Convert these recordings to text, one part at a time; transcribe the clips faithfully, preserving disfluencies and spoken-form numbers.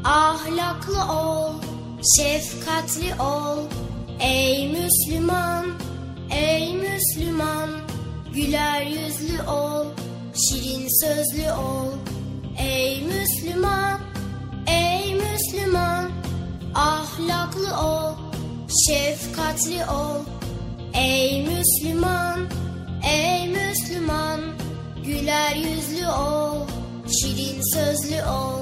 ahlaklı ol, şefkatli ol. Ey Müslüman, ey Müslüman, güler yüzlü ol, şirin sözlü ol. Ey Müslüman, ey Müslüman, ahlaklı ol, şefkatli ol. Ey Müslüman, ey Müslüman, güler yüzlü ol, şirin sözlü ol.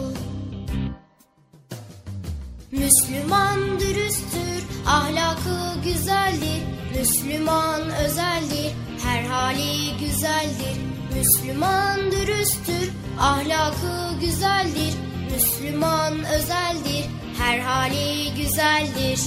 Müslüman dürüsttür, ahlakı güzeldir. Müslüman özeldir, her hali güzeldir. Müslüman dürüsttür, ahlakı güzeldir. Müslüman özeldir, her hali güzeldir.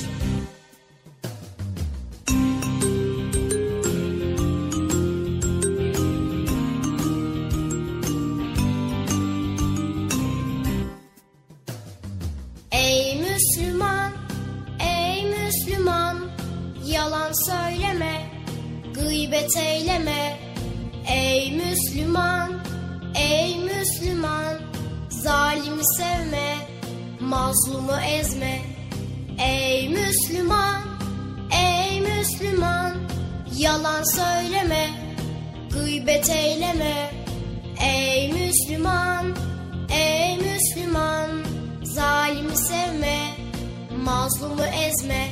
Ey Müslüman, ey Müslüman, yalan söyleme, gıybet eyleme. Ey Müslüman, ey Müslüman, zalimi sevme, mazlumu ezme. Ey Müslüman, ey Müslüman, yalan söyleme, gıybet eyleme. Ey Müslüman, ey Müslüman, zalimi sevme, mazlumu ezme.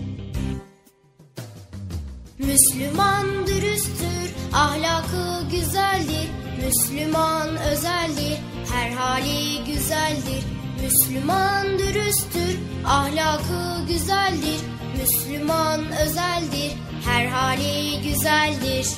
Müslüman dürüsttür, ahlakı güzeldir. Müslüman özeldir, her hali güzeldir. Müslüman dürüsttür, ahlakı güzeldir. Müslüman özeldir, her hali güzeldir.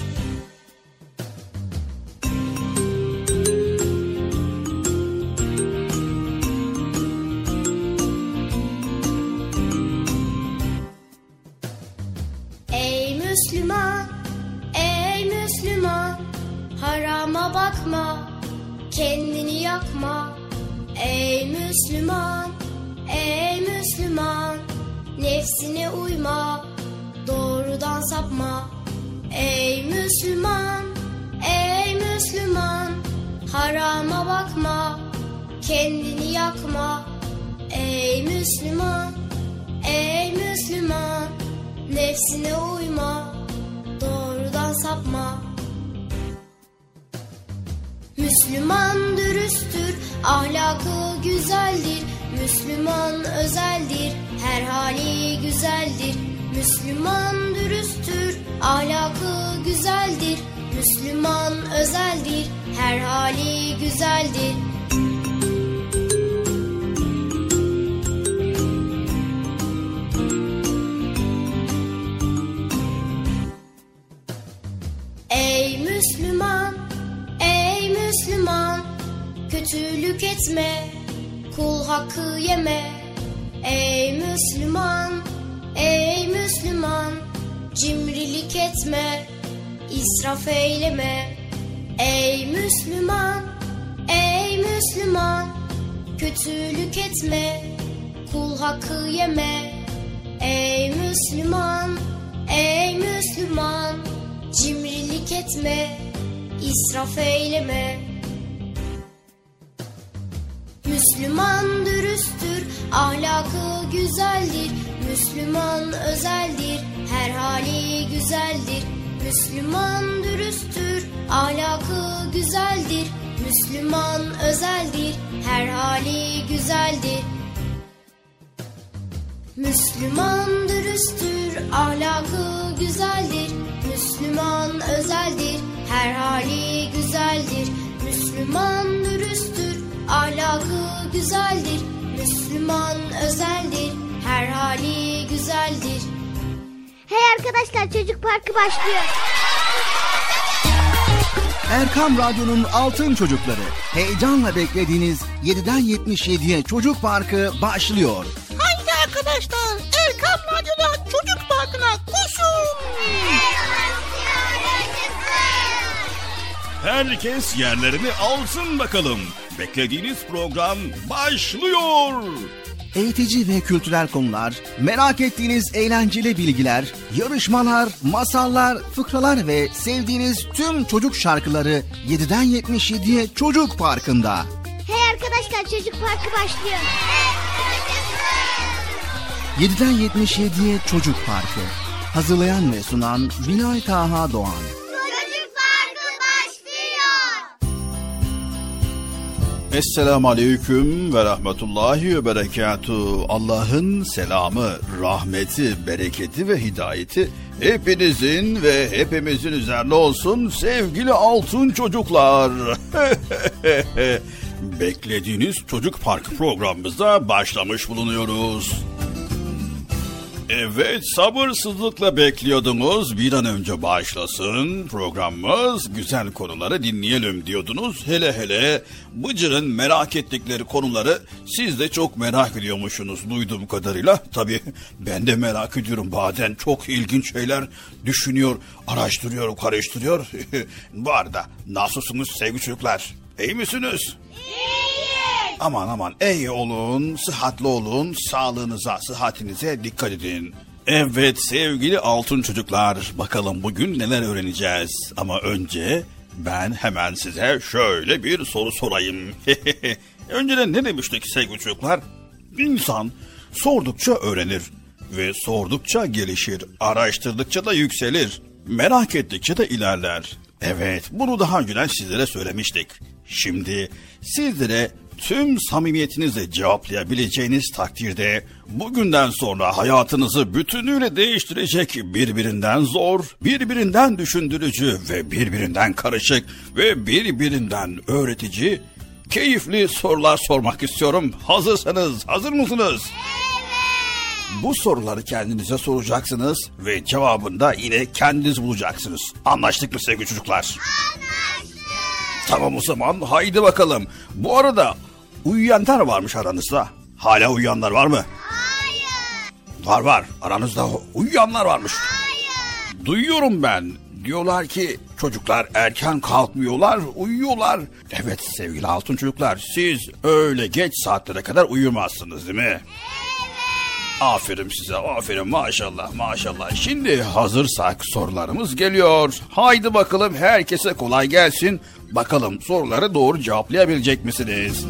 Ey Müslüman, ey Müslüman, harama bakma, kendini yakma. Ey Müslüman, ey Müslüman, nefsine uyma, doğrudan sapma. Ey Müslüman, ey Müslüman, harama bakma, kendini yakma. Ey Müslüman, ey Müslüman, nefsine uyma, doğrudan sapma. Müslüman dürüsttür, ahlakı güzeldir. Müslüman özeldir, her hali güzeldir. Müslüman dürüsttür, ahlakı güzeldir. Müslüman özeldir, her hali güzeldir. Ey Müslüman, ey Müslüman, kötülük etme, kul hakkı yeme. Ey Müslüman, ey Müslüman, cimrilik etme, israf eyleme. Ey Müslüman, ey Müslüman, kötülük etme, kul hakkı yeme. Ey Müslüman, ey Müslüman, cimrilik etme, israf eyleme. Müslüman dürüsttür, ahlakı güzeldir. Müslüman özeldir, her hali güzeldir. Müslüman dürüsttür, ahlakı güzeldir. Müslüman özeldir, her hali güzeldir. Müslüman dürüsttür, ahlakı güzeldir. Müslüman özeldir, her hali güzeldir. Müslüman dürüsttür, ahlakı güzeldir. Müslüman özeldir, her hali güzeldir. Hey arkadaşlar, Çocuk Parkı başlıyor. Erkam Radyo'nun Altın Çocukları. Heyecanla beklediğiniz yediden yetmiş yediye Çocuk Parkı başlıyor. Haydi arkadaşlar, Erkam Radyo'da Çocuk Parkı'na koşun. Herkes yerlerini alsın bakalım. Beklediğiniz program başlıyor. Eğitici ve kültürel konular, merak ettiğiniz eğlenceli bilgiler, yarışmalar, masallar, fıkralar ve sevdiğiniz tüm çocuk şarkıları yediden yetmiş yediye Çocuk Parkı'nda. Hey arkadaşlar, arkadaşlar, Çocuk Parkı başlıyor. yediden yetmiş yediye Çocuk Parkı. Hazırlayan ve sunan Vinay Taha Doğan. Çocuk Parkı başlıyor. Esselamu Aleyküm ve Rahmetullahi ve Berekatuhu. Allah'ın selamı, rahmeti, bereketi ve hidayeti hepinizin ve hepimizin üzerine olsun sevgili altın çocuklar. Beklediğiniz Çocuk Parkı programımıza başlamış bulunuyoruz. Evet, sabırsızlıkla bekliyordunuz. Bir an önce başlasın programımız. Güzel konuları dinleyelim diyordunuz. Hele hele Bıcır'ın merak ettikleri konuları siz de çok merak ediyormuşsunuz duyduğum kadarıyla. Tabii ben de merak ediyorum. Bazen çok ilginç şeyler düşünüyor, araştırıyor, karıştırıyor. Bu arada nasılsınız sevgili çocuklar? İyi misiniz? Aman aman iyi olun, sıhhatli olun, sağlığınıza, sıhhatinize dikkat edin. Evet sevgili altın çocuklar, bakalım bugün neler öğreneceğiz. Ama önce ben hemen size şöyle bir soru sorayım. Önceden ne demiştik sevgili çocuklar? İnsan sordukça öğrenir ve sordukça gelişir, araştırdıkça da yükselir, merak ettikçe de ilerler. Evet, bunu daha önceden sizlere söylemiştik. Şimdi sizlere tüm samimiyetinizle cevaplayabileceğiniz takdirde bugünden sonra hayatınızı bütünüyle değiştirecek birbirinden zor, birbirinden düşündürücü ve birbirinden karışık ve birbirinden öğretici keyifli sorular sormak istiyorum. Hazırsanız, hazır mısınız? Evet. Bu soruları kendinize soracaksınız ve cevabını da yine kendiniz bulacaksınız. Anlaştık mı sevgili çocuklar? Anlaştık. Tamam o zaman haydi bakalım. Bu arada uyuyanlar varmış aranızda. Hala uyuyanlar var mı? Hayır. Var var. Aranızda uyuyanlar varmış. Hayır. Duyuyorum ben. Diyorlar ki çocuklar erken kalkmıyorlar, uyuyorlar. Evet sevgili altın çocuklar, siz öyle geç saatlere kadar uyumazsınız değil mi? Evet. Aferin size, aferin, maşallah maşallah. Şimdi hazırsak sorularımız geliyor. Haydi bakalım herkese kolay gelsin. Bakalım soruları doğru cevaplayabilecek misiniz?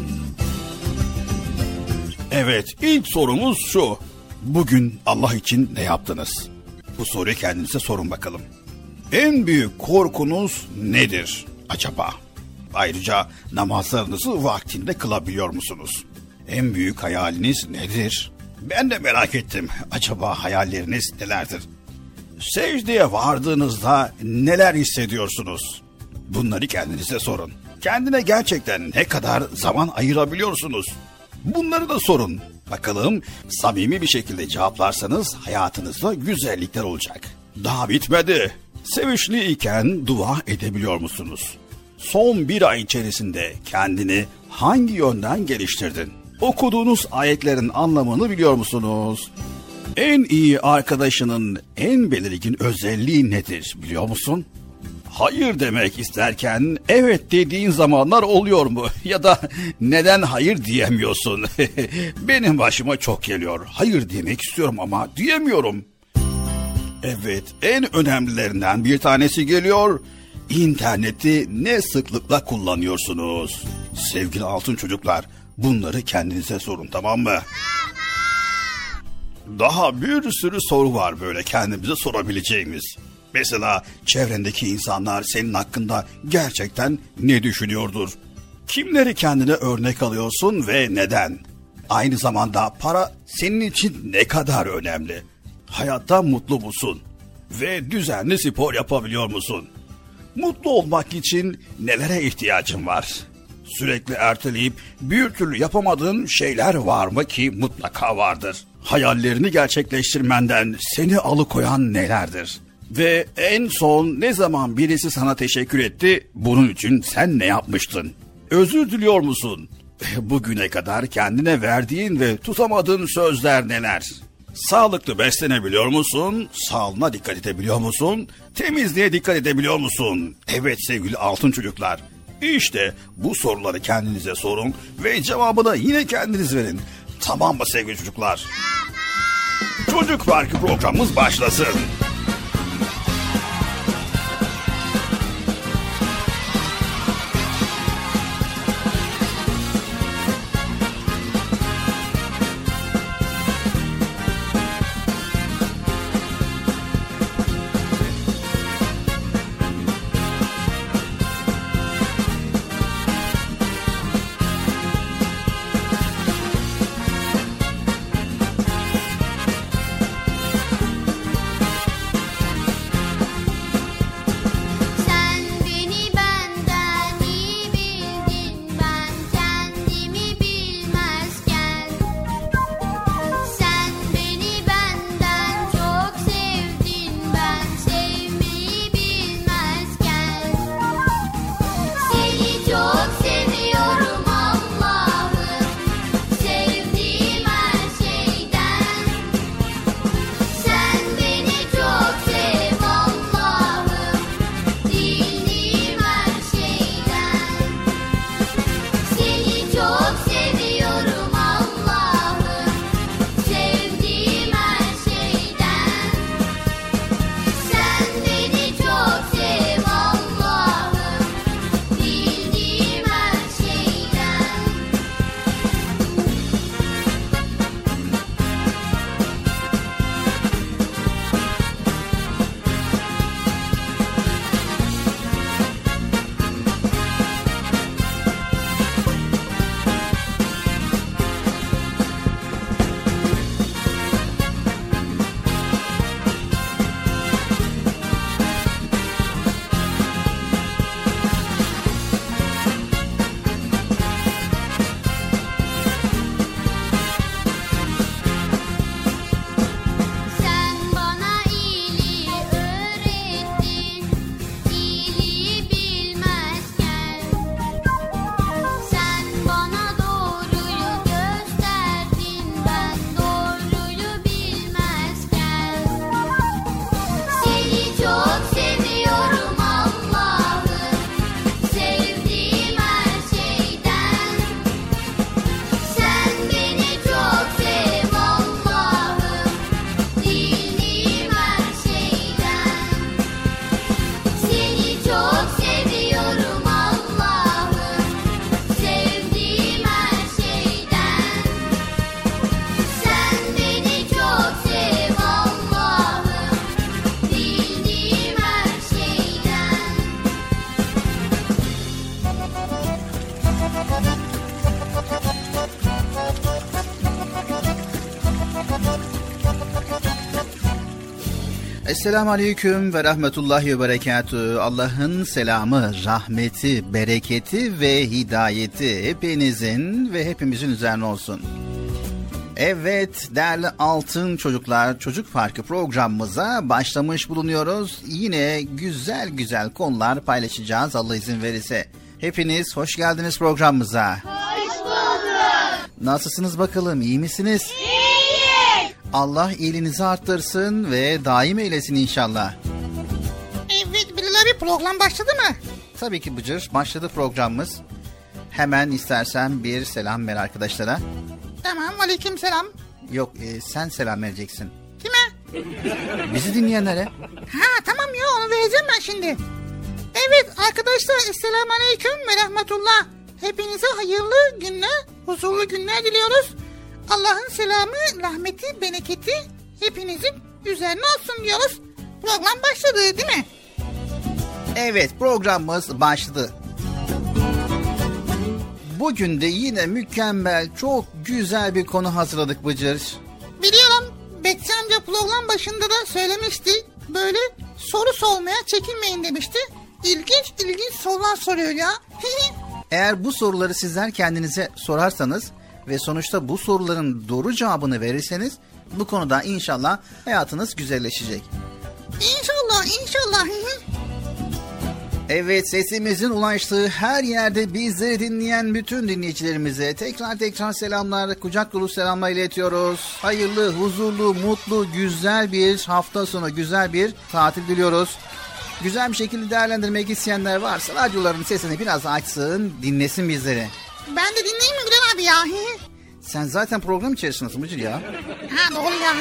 Evet, ilk sorumuz şu. Bugün Allah için ne yaptınız? Bu soruyu kendinize sorun bakalım. En büyük korkunuz nedir acaba? Ayrıca namazlarınızı vaktinde kılabiliyor musunuz? En büyük hayaliniz nedir? Ben de merak ettim. Acaba hayalleriniz nelerdir? Secdeye vardığınızda neler hissediyorsunuz? Bunları kendinize sorun. Kendine gerçekten ne kadar zaman ayırabiliyorsunuz? Bunları da sorun. Bakalım samimi bir şekilde cevaplarsanız hayatınızda güzellikler olacak. Daha bitmedi. Sevinçli iken dua edebiliyor musunuz? Son bir ay içerisinde kendini hangi yönden geliştirdin? Okuduğunuz ayetlerin anlamını biliyor musunuz? En iyi arkadaşının en belirgin özelliği nedir biliyor musun? Hayır demek isterken evet dediğin zamanlar oluyor mu? Ya da neden hayır diyemiyorsun? Benim başıma çok geliyor. Hayır demek istiyorum ama diyemiyorum. Evet, en önemlilerinden bir tanesi geliyor. İnterneti ne sıklıkla kullanıyorsunuz? Sevgili altın çocuklar, bunları kendinize sorun, tamam mı? Daha bir sürü soru var böyle kendimize sorabileceğimiz. Mesela çevrendeki insanlar senin hakkında gerçekten ne düşünüyordur? Kimleri kendine örnek alıyorsun ve neden? Aynı zamanda para senin için ne kadar önemli? Hayatta mutlu musun? Ve düzenli spor yapabiliyor musun? Mutlu olmak için nelere ihtiyacın var? Sürekli erteleyip bir türlü yapamadığın şeyler var mı ki mutlaka vardır? Hayallerini gerçekleştirmenden seni alıkoyan nelerdir? Ve en son ne zaman birisi sana teşekkür etti, bunun için sen ne yapmıştın? Özür diliyor musun? Bugüne kadar kendine verdiğin ve tutamadığın sözler neler? Sağlıklı beslenebiliyor musun? Sağlığına dikkat edebiliyor musun? Temizliğe dikkat edebiliyor musun? Evet sevgili altın çocuklar. İşte bu soruları kendinize sorun ve cevabını yine kendiniz verin. Tamam mı sevgili çocuklar? Tamam. Çocuk Parkı programımız başlasın. Esselamu Aleyküm ve Rahmetullahi ve Berekatühü. Allah'ın selamı, rahmeti, bereketi ve hidayeti hepinizin ve hepimizin üzerine olsun. Evet değerli altın çocuklar, Çocuk Parkı programımıza başlamış bulunuyoruz. Yine güzel güzel konular paylaşacağız Allah izin verirse. Hepiniz hoş geldiniz programımıza. Hoş bulduk. Nasılsınız bakalım, iyi misiniz? İyiyiz. Allah iyiliğinizi arttırsın ve daim eylesin inşallah. Evet birileri program başladı mı? Tabii ki Bıcır, başladı programımız. Hemen istersen bir selam ver arkadaşlara. Tamam, aleyküm selam. Yok e, sen selam vereceksin. Kime? Bizi dinleyenlere. Ha tamam ya, onu vereceğim ben şimdi. Evet arkadaşlar, esselamu aleyküm ve rahmetullah. Hepinize hayırlı günler, huzurlu günler diliyoruz. Allah'ın selamı, rahmeti, bereketi hepinizin üzerine olsun diyoruz. Program başladı değil mi? Evet, programımız başladı. Bugün de yine mükemmel, çok güzel bir konu hazırladık Bıcır. Biliyorum, Bekçi amca program başında da söylemişti. Böyle soru sormaya çekinmeyin demişti. İlginç ilginç sorular soruyor ya. Eğer bu soruları sizler kendinize sorarsanız ve sonuçta bu soruların doğru cevabını verirseniz bu konuda inşallah hayatınız güzelleşecek. İnşallah, inşallah. Evet, sesimizin ulaştığı her yerde bizleri dinleyen bütün dinleyicilerimize tekrar tekrar selamlar, kucak dolu selamlar iletiyoruz. Hayırlı, huzurlu, mutlu, güzel bir hafta sonu, güzel bir tatil diliyoruz. Güzel bir şekilde değerlendirmek isteyenler varsa radyoların sesini biraz açsın, dinlesin bizleri. Ben de dinleyeyim mi Gülen abi ya? Sen zaten program içerisindesin Bıcır ya. Ha doğru ya.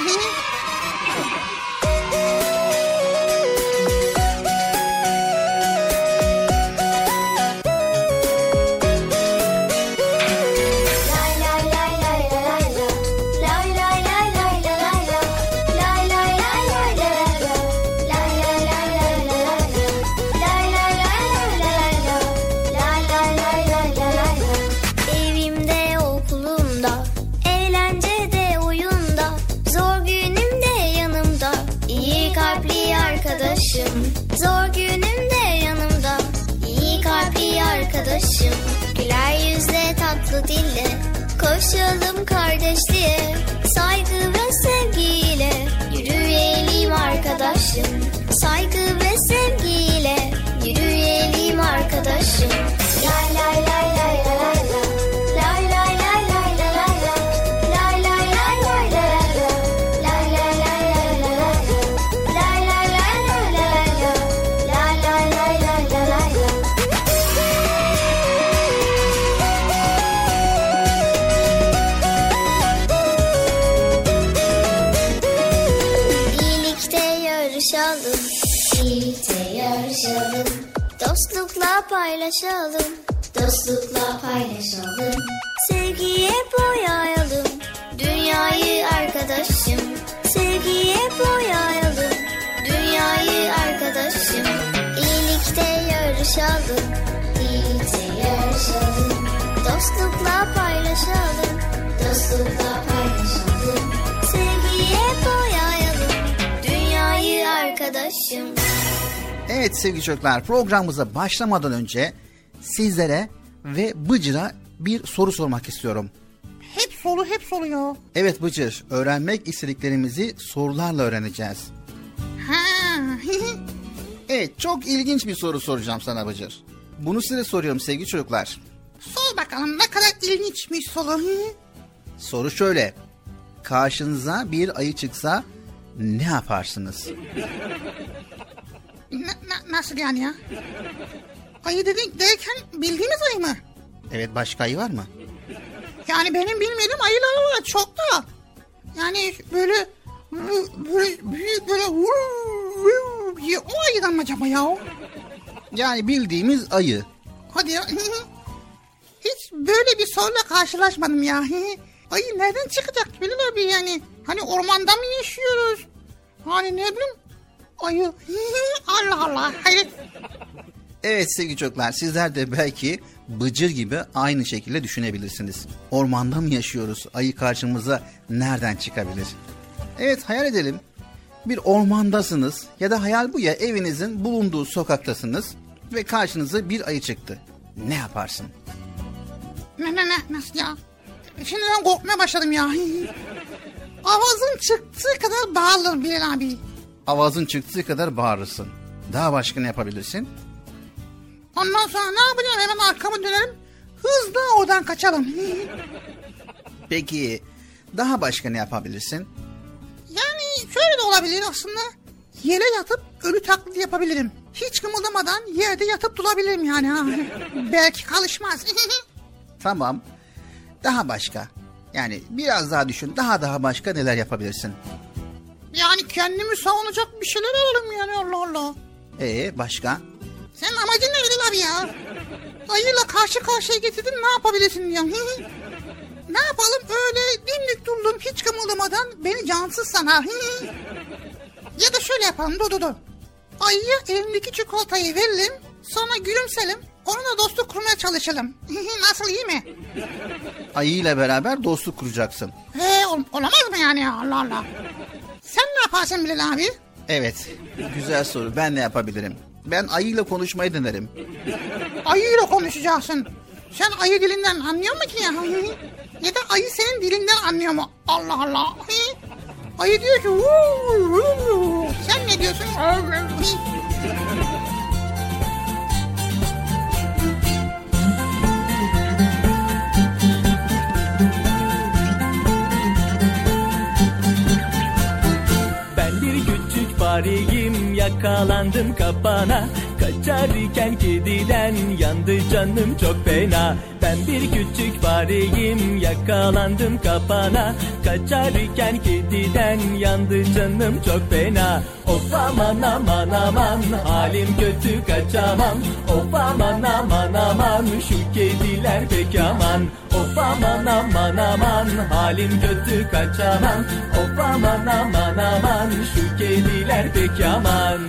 Zor günümde yanımda iyi kalpli arkadaşım. Güler yüzle tatlı dille koşalım kardeşliğe. Saygı ve sevgiyle yürüyelim arkadaşım. Saygı ve sevgiyle yürüyelim arkadaşım. Lay lay lay lay lay lay. Lay lay lay lay lay lay. Lay lay lay lay lay lay. Lay lay lay lay lay lay. Lay lay lay lay lay lay. Lay lay lay lay lay lay. İyilikte yarışalım, iyilikte yarışalım. Dostlukla paylaşalım, dostlukla paylaşalım. Sevgiye boyayalım, dünyayı arkadaşım. Sevgiye boyayalım, dünyayı arkadaşım. İyilikte yarışalım, iyilikte yarışalım. Dostlukla paylaşalım, dostlukla paylaşalım. Sevgiye boyayalım, dünyayı arkadaşım. Evet sevgili çocuklar, programımıza başlamadan önce sizlere ve Bıcır'a bir soru sormak istiyorum. Hep soru hep soru ya. Evet Bıcır, öğrenmek istediklerimizi sorularla öğreneceğiz. Ha. Evet, çok ilginç bir soru soracağım sana Bıcır. Bunu size soruyorum sevgili çocuklar. Sor bakalım, ne kadar ilginçmiş soru. Soru şöyle. Karşınıza bir ayı çıksa ne yaparsınız? Na, na, nasıl yani ya? Ayı dedik derken bildiğimiz ayı mı? Evet, başka ayı var mı? Yani benim bilmediğim ayılar var çok da. Yani böyle böyle büyük böyle o ayıdan mı acaba ya? Yani bildiğimiz ayı. Hadi ya. Hiç böyle bir soruyla karşılaşmadım ya. Ayı nereden çıkacak Bilal abi yani? Hani ormanda mı yaşıyoruz? Hani ne bileyim? Ayı. Allah Allah. Hayır. Evet sevgili çocuklar, sizler de belki Bıcır gibi aynı şekilde düşünebilirsiniz. Ormanda mı yaşıyoruz? Ayı karşımıza nereden çıkabilir? Evet, hayal edelim. bir ormandasınız ya da hayal bu ya evinizin bulunduğu sokaktasınız ve karşınıza bir ayı çıktı. Ne yaparsın? Ne ne ne nasıl ya? Şimdiden korkmaya başladım ya. Avazın çıktığı kadar bağırırım Bilal abi. Avazın çıktığı kadar bağırırsın. Daha başka ne yapabilirsin? Ondan sonra ne yapacağım? Hemen arkamı dönerim. Hızla oradan kaçalım. Peki daha başka ne yapabilirsin? Yani şöyle de olabilir aslında. Yere yatıp ölü taklidi yapabilirim. Hiç kımıldamadan yerde yatıp durabilirim yani. Ha. Belki kalışmaz. Tamam. Daha başka. Yani biraz daha düşün. Daha daha başka neler yapabilirsin? Yani kendimi savunacak bir şeyler alalım yani Allah Allah. Ee başka? Senin amacın ne Bilal abi ya? Ayıyla karşı karşıya getirdin ne yapabilirsin ya? Ne yapalım öyle dimdik durdum hiç kımıldamadan beni cansız sana. Ya da şöyle yapalım dur dur dur. Ayıya elindeki çikolatayı verelim sonra gülümselim onunla dostluk kurmaya çalışalım. Nasıl iyi mi? Ayıyla beraber dostluk kuracaksın. He ol- olamaz mı yani ya Allah Allah. Sen ne yaparsın Bilal abi? Evet. Güzel soru. Ben ne yapabilirim? Ben ayıyla konuşmayı denerim. Ayıyla konuşacaksın. Sen ayı dilinden anlıyor musun ki ya? Ya da ayı senin dilinden anlıyor mu? Allah Allah. Ayı diyor ki vuu, vuu. Sen ne diyorsun? Ben bir küçük fareyim yakalandım kapana. Kaçarken kediden yandı canım çok fena. Ben bir küçük fareyim yakalandım kapana. Kaçarken kediden yandı canım çok fena. Of aman aman aman halim kötü kaçamam. Of aman aman aman şu kediler pek aman. Of aman aman aman halim kötü kaçamam. Of aman aman aman şu kediler pek aman.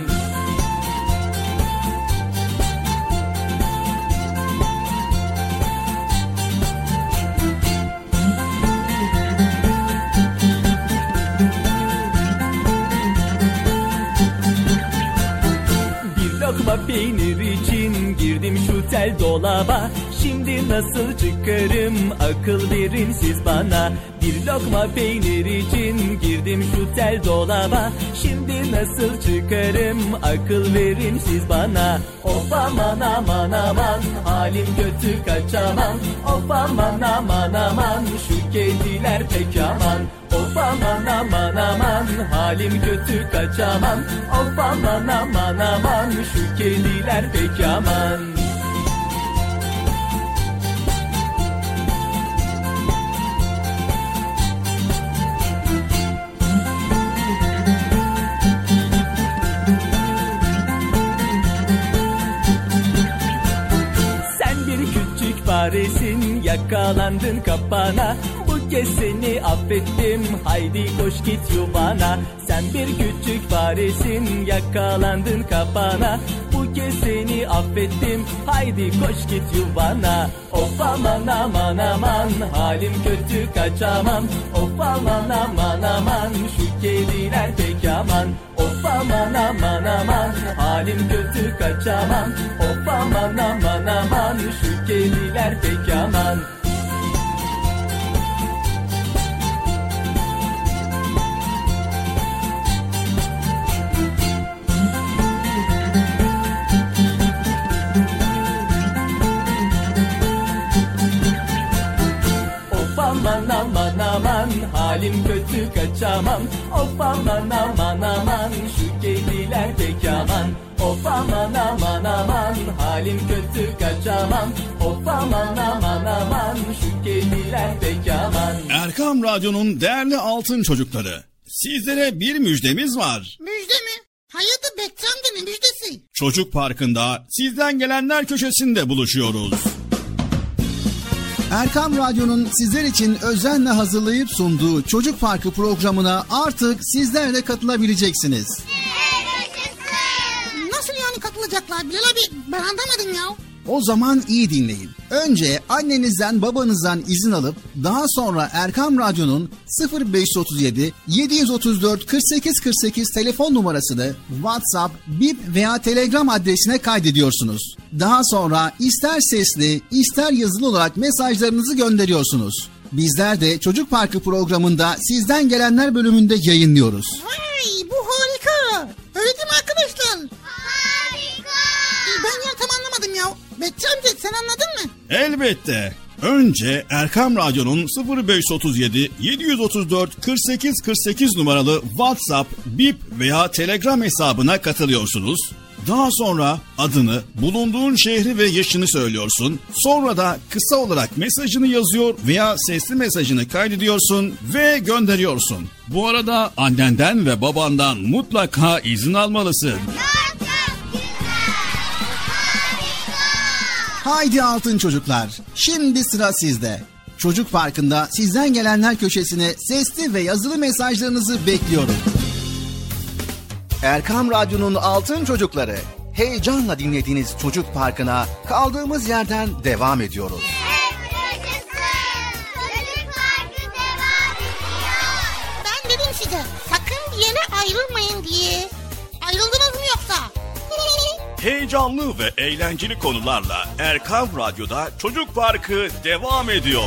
Lokma peynir için girdim şu tel dolaba. Şimdi nasıl çıkarım akıl verin siz bana. Bir lokma peynir için girdim şu tel dolaba. Şimdi nasıl çıkarım akıl verin siz bana. Of aman aman aman halim kötü kaçamam. Of aman aman aman şu kediler pek aman. Of aman aman aman halim kötü kaçamam. Of aman aman aman şu kediler pek aman. Sen bir küçük faresin yakalandın kapana. Bu kez seni affettim haydi koş git yuvana. Sen bir küçük faresin yakalandın kapana. Bu kez seni affettim haydi koş git yuvana. Of aman aman aman halim kötü kaçamam. Of aman aman aman şu kediler pek aman. Of aman aman aman halim kötü kaçamam. Of aman aman aman şu kediler pek aman. Aman aman aman halim kötü kaçamam. Of aman aman aman şu kediler pek aman. Of aman aman aman halim kötü kaçamam. Of aman aman aman şu kediler pek aman. Erkam Radyo'nun değerli altın çocukları, sizlere bir müjdemiz var. Müjde mi? Hayatı Bekçam'da müjdesi? Çocuk Parkı'nda sizden gelenler köşesinde buluşuyoruz. Erkam Radyo'nun sizler için özenle hazırlayıp sunduğu Çocuk Parkı programına artık sizler de katılabileceksiniz. Nasıl yani katılacaklar Bilal abi? Ben anlamadım ya. O zaman iyi dinleyin. Önce annenizden babanızdan izin alıp daha sonra Erkam Radyo'nun sıfır beş otuz yedi yedi otuz dört kırk sekiz kırk sekiz telefon numarasını WhatsApp, Bip veya Telegram adresine kaydediyorsunuz. Daha sonra ister sesli ister yazılı olarak mesajlarınızı gönderiyorsunuz. Bizler de Çocuk Parkı programında sizden gelenler bölümünde yayınlıyoruz. Vay, bu harika. Öyle değil mi arkadaşlar? Harika. Ben ya tam anlamadım ya. Betçi amca sen anladın mı? Elbette. Önce Erkam Radyo'nun sıfır beş otuz yedi yedi otuz dört kırk sekiz kırk sekiz numaralı WhatsApp, Bip veya Telegram hesabına katılıyorsunuz. Daha sonra adını, bulunduğun şehri ve yaşını söylüyorsun. Sonra da kısa olarak mesajını yazıyor veya sesli mesajını kaydediyorsun ve gönderiyorsun. Bu arada annenden ve babandan mutlaka izin almalısın. Haydi altın çocuklar, şimdi sıra sizde. Çocuk Parkı'nda sizden gelenler köşesine sesli ve yazılı mesajlarınızı bekliyorum. Erkam Radyo'nun altın çocukları, heyecanla dinlediğiniz Çocuk Parkı'na kaldığımız yerden devam ediyoruz. Ben dedim size sakın bir yere ayrılmayın diye. Ayrıldınız mı yoksa? Heyecanlı ve eğlenceli konularla Erkam Radyo'da Çocuk Parkı devam ediyor.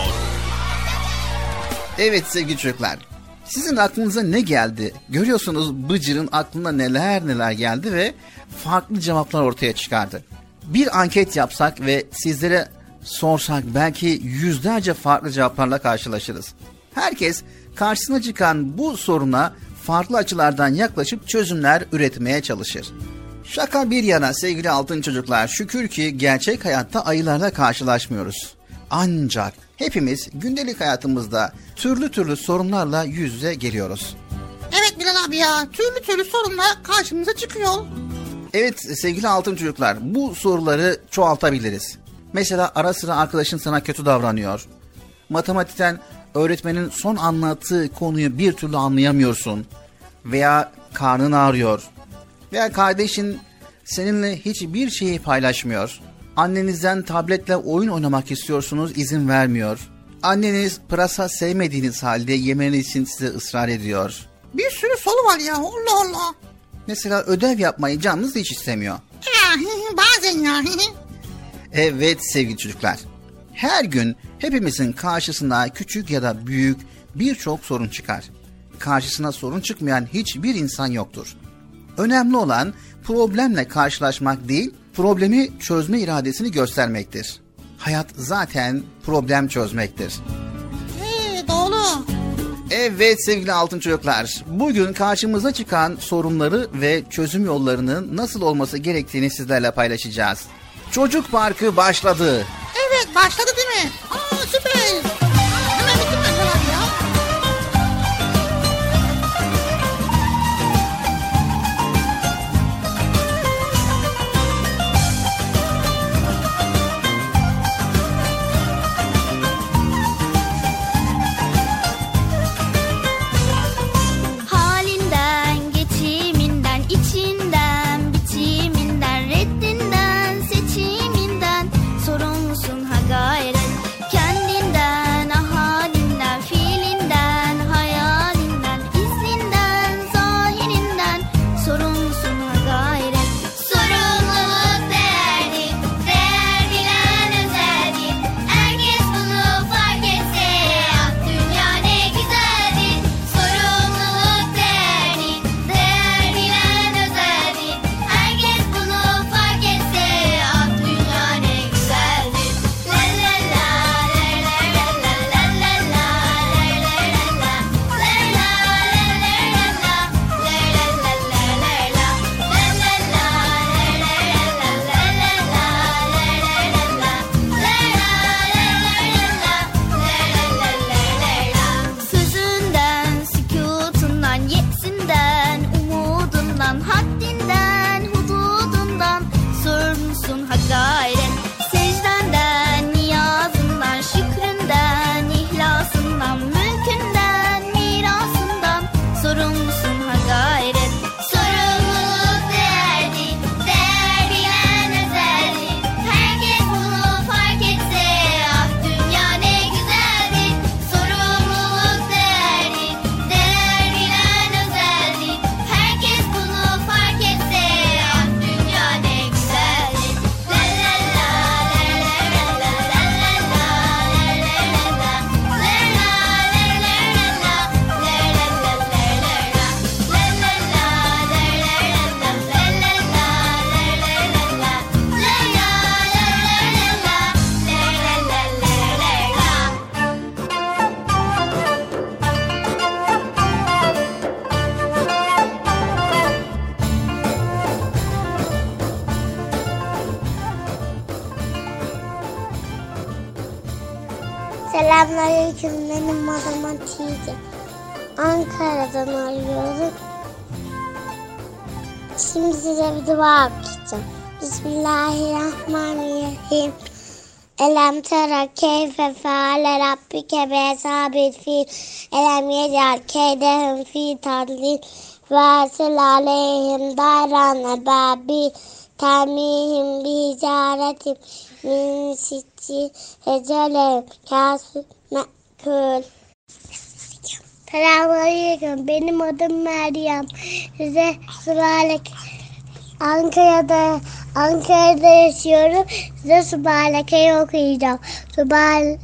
Evet sevgili çocuklar, sizin aklınıza ne geldi? Görüyorsunuz Bıcır'ın aklına neler neler geldi ve farklı cevaplar ortaya çıkardı. Bir anket yapsak ve sizlere sorsak belki yüzlerce farklı cevaplarla karşılaşırız. Herkes karşısına çıkan bu soruna farklı açılardan yaklaşıp çözümler üretmeye çalışır. Şaka bir yana sevgili altın çocuklar, şükür ki gerçek hayatta ayılarla karşılaşmıyoruz. Ancak hepimiz gündelik hayatımızda türlü türlü sorunlarla yüz yüze geliyoruz. Evet Bilal abi ya, türlü türlü sorunlar karşımıza çıkıyor. Evet sevgili altın çocuklar, bu soruları çoğaltabiliriz. Mesela ara sıra arkadaşın sana kötü davranıyor. Matematikten öğretmenin son anlattığı konuyu bir türlü anlayamıyorsun. Veya karnın ağrıyor. Veya kardeşin seninle hiçbir şeyi paylaşmıyor. Annenizden tabletle oyun oynamak istiyorsunuz, izin vermiyor. Anneniz pırasa sevmediğiniz halde yemeniz için size ısrar ediyor. Bir sürü soru var ya, Allah Allah. Mesela ödev yapmayı canınız hiç istemiyor. Ya, bazen ya. Evet sevgili çocuklar, her gün hepimizin karşısına küçük ya da büyük birçok sorun çıkar. Karşısına sorun çıkmayan hiçbir insan yoktur. Önemli olan problemle karşılaşmak değil, problemi çözme iradesini göstermektir. Hayat zaten problem çözmektir. He, doğru. Evet sevgili altın çocuklar, bugün karşımıza çıkan sorunları ve çözüm yollarının nasıl olması gerektiğini sizlerle paylaşacağız. Çocuk Parkı başladı. Evet, başladı değil mi? Aa, süper. Hemen bitti mi Bilal abi ya? Halinden, geçiminden, içinden, biçiminden, reddinden, seçiminden sorumlusun ha gayret. Kendinden Selamünaleyküm. Benim adım Hatice. Ankara'dan arıyorum. Şimdi size bir dua okuyacağım. Bismillahirrahmanirrahim. Elem tera keyfe feale rabbike bi ashabil fil. Elem yec'al keydehum fi tadlil. Ve arsel aleyhim dayran ebabil. Termihim bi hicaretim min sicil ecele kâsif me'kûl. Selamünaleyküm. Benim adım Meryem. Size Subhaneke Ankara'da Ankara'da yaşıyorum. Size Subhaneke'yi okuyacağım. Subhan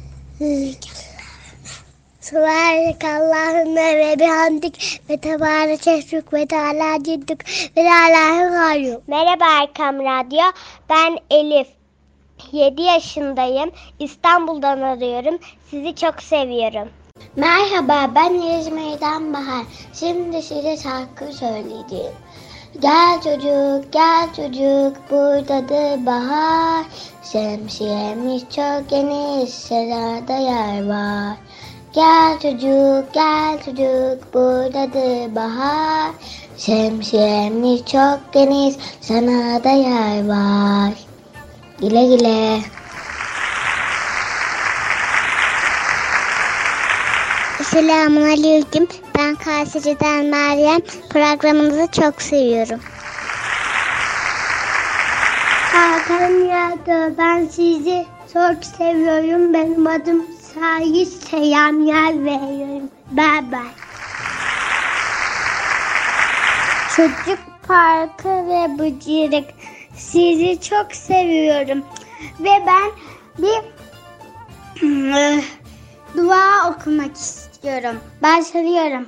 Subhaneke Allahümme ve bihamdik ve tebarek esmük ve teala ciddük ve teala gayyum. Merhaba Erkam Radyo. Ben Elif. yedi yaşındayım. İstanbul'dan arıyorum. Sizi çok seviyorum. Merhaba, ben İzmir'den Bahar. Şimdi size şarkı söyleyeceğim. Gel çocuk, gel çocuk, buradadır bahar. Şemsiyemiz çok geniş, sırada yer var. Gel çocuk, gel çocuk, buradadır bahar. Şemsiyemiz çok geniş, sana da yer var. Güle güle. Selamünaleyküm. Ben Kayseri'den Meryem. Programınızı çok seviyorum. Hakan Yağdı. Ben sizi çok seviyorum. Benim adım Sayı. Selam yer veriyorum. Bye bye. Çocuk Parkı ve Bıcırık. Sizi çok seviyorum. Ve ben bir dua okumak istiyorum. Başlıyorum.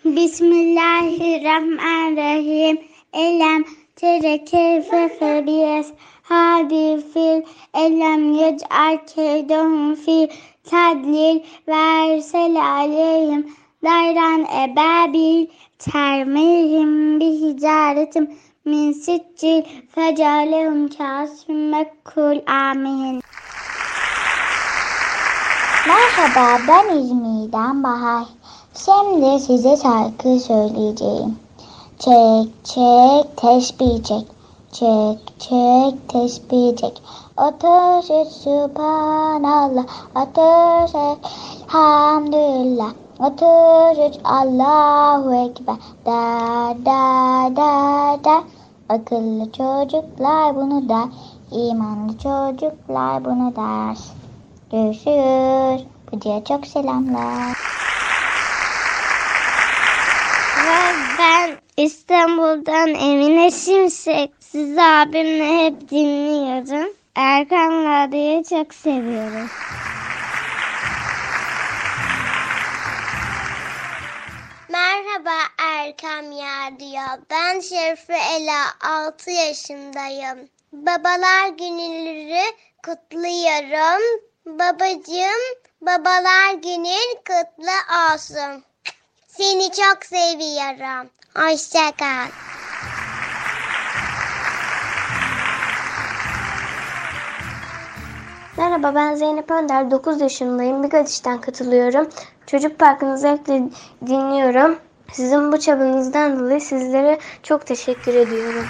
Bismillahirrahmanirrahim. Elem tere keyfe febiyes hadi fil. Elem yec'al keydehum fi tadlil. Versel aleyhim dayran ebabil. Termihim bi hicaretim min siccil. Fecalehum kâsfim mekkul. Amin. Merhaba, ben İzmir'den Bahar. Şimdi size şarkı söyleyeceğim. Çek çek tesbih çek. Çek çek tesbih çek. Ateş et Subhanallah. Ateş et Hamdülillah. Ateş et Allahu Ekber. Da da da da. Akıllı çocuklar bunu der. İmanlı çocuklar bunu der. Görüşürüz. Bıcıya çok selamlar. Ben İstanbul'dan Emine Şimşek. Sizi abimle hep dinliyorum. Erkan Radyo'yu çok seviyorum. Merhaba Erkam Radyo. Ben Şerife Ela, altı yaşındayım. Babalar günleri kutluyorum. Babacığım, babalar günün kutlu olsun. Seni çok seviyorum. Hoşça kal. Merhaba, ben Zeynep Önder, dokuz yaşındayım. Bigadiş'ten katılıyorum. Çocuk Parkı'nı zevkle dinliyorum. Sizin bu çabanızdan dolayı sizlere çok teşekkür ediyorum.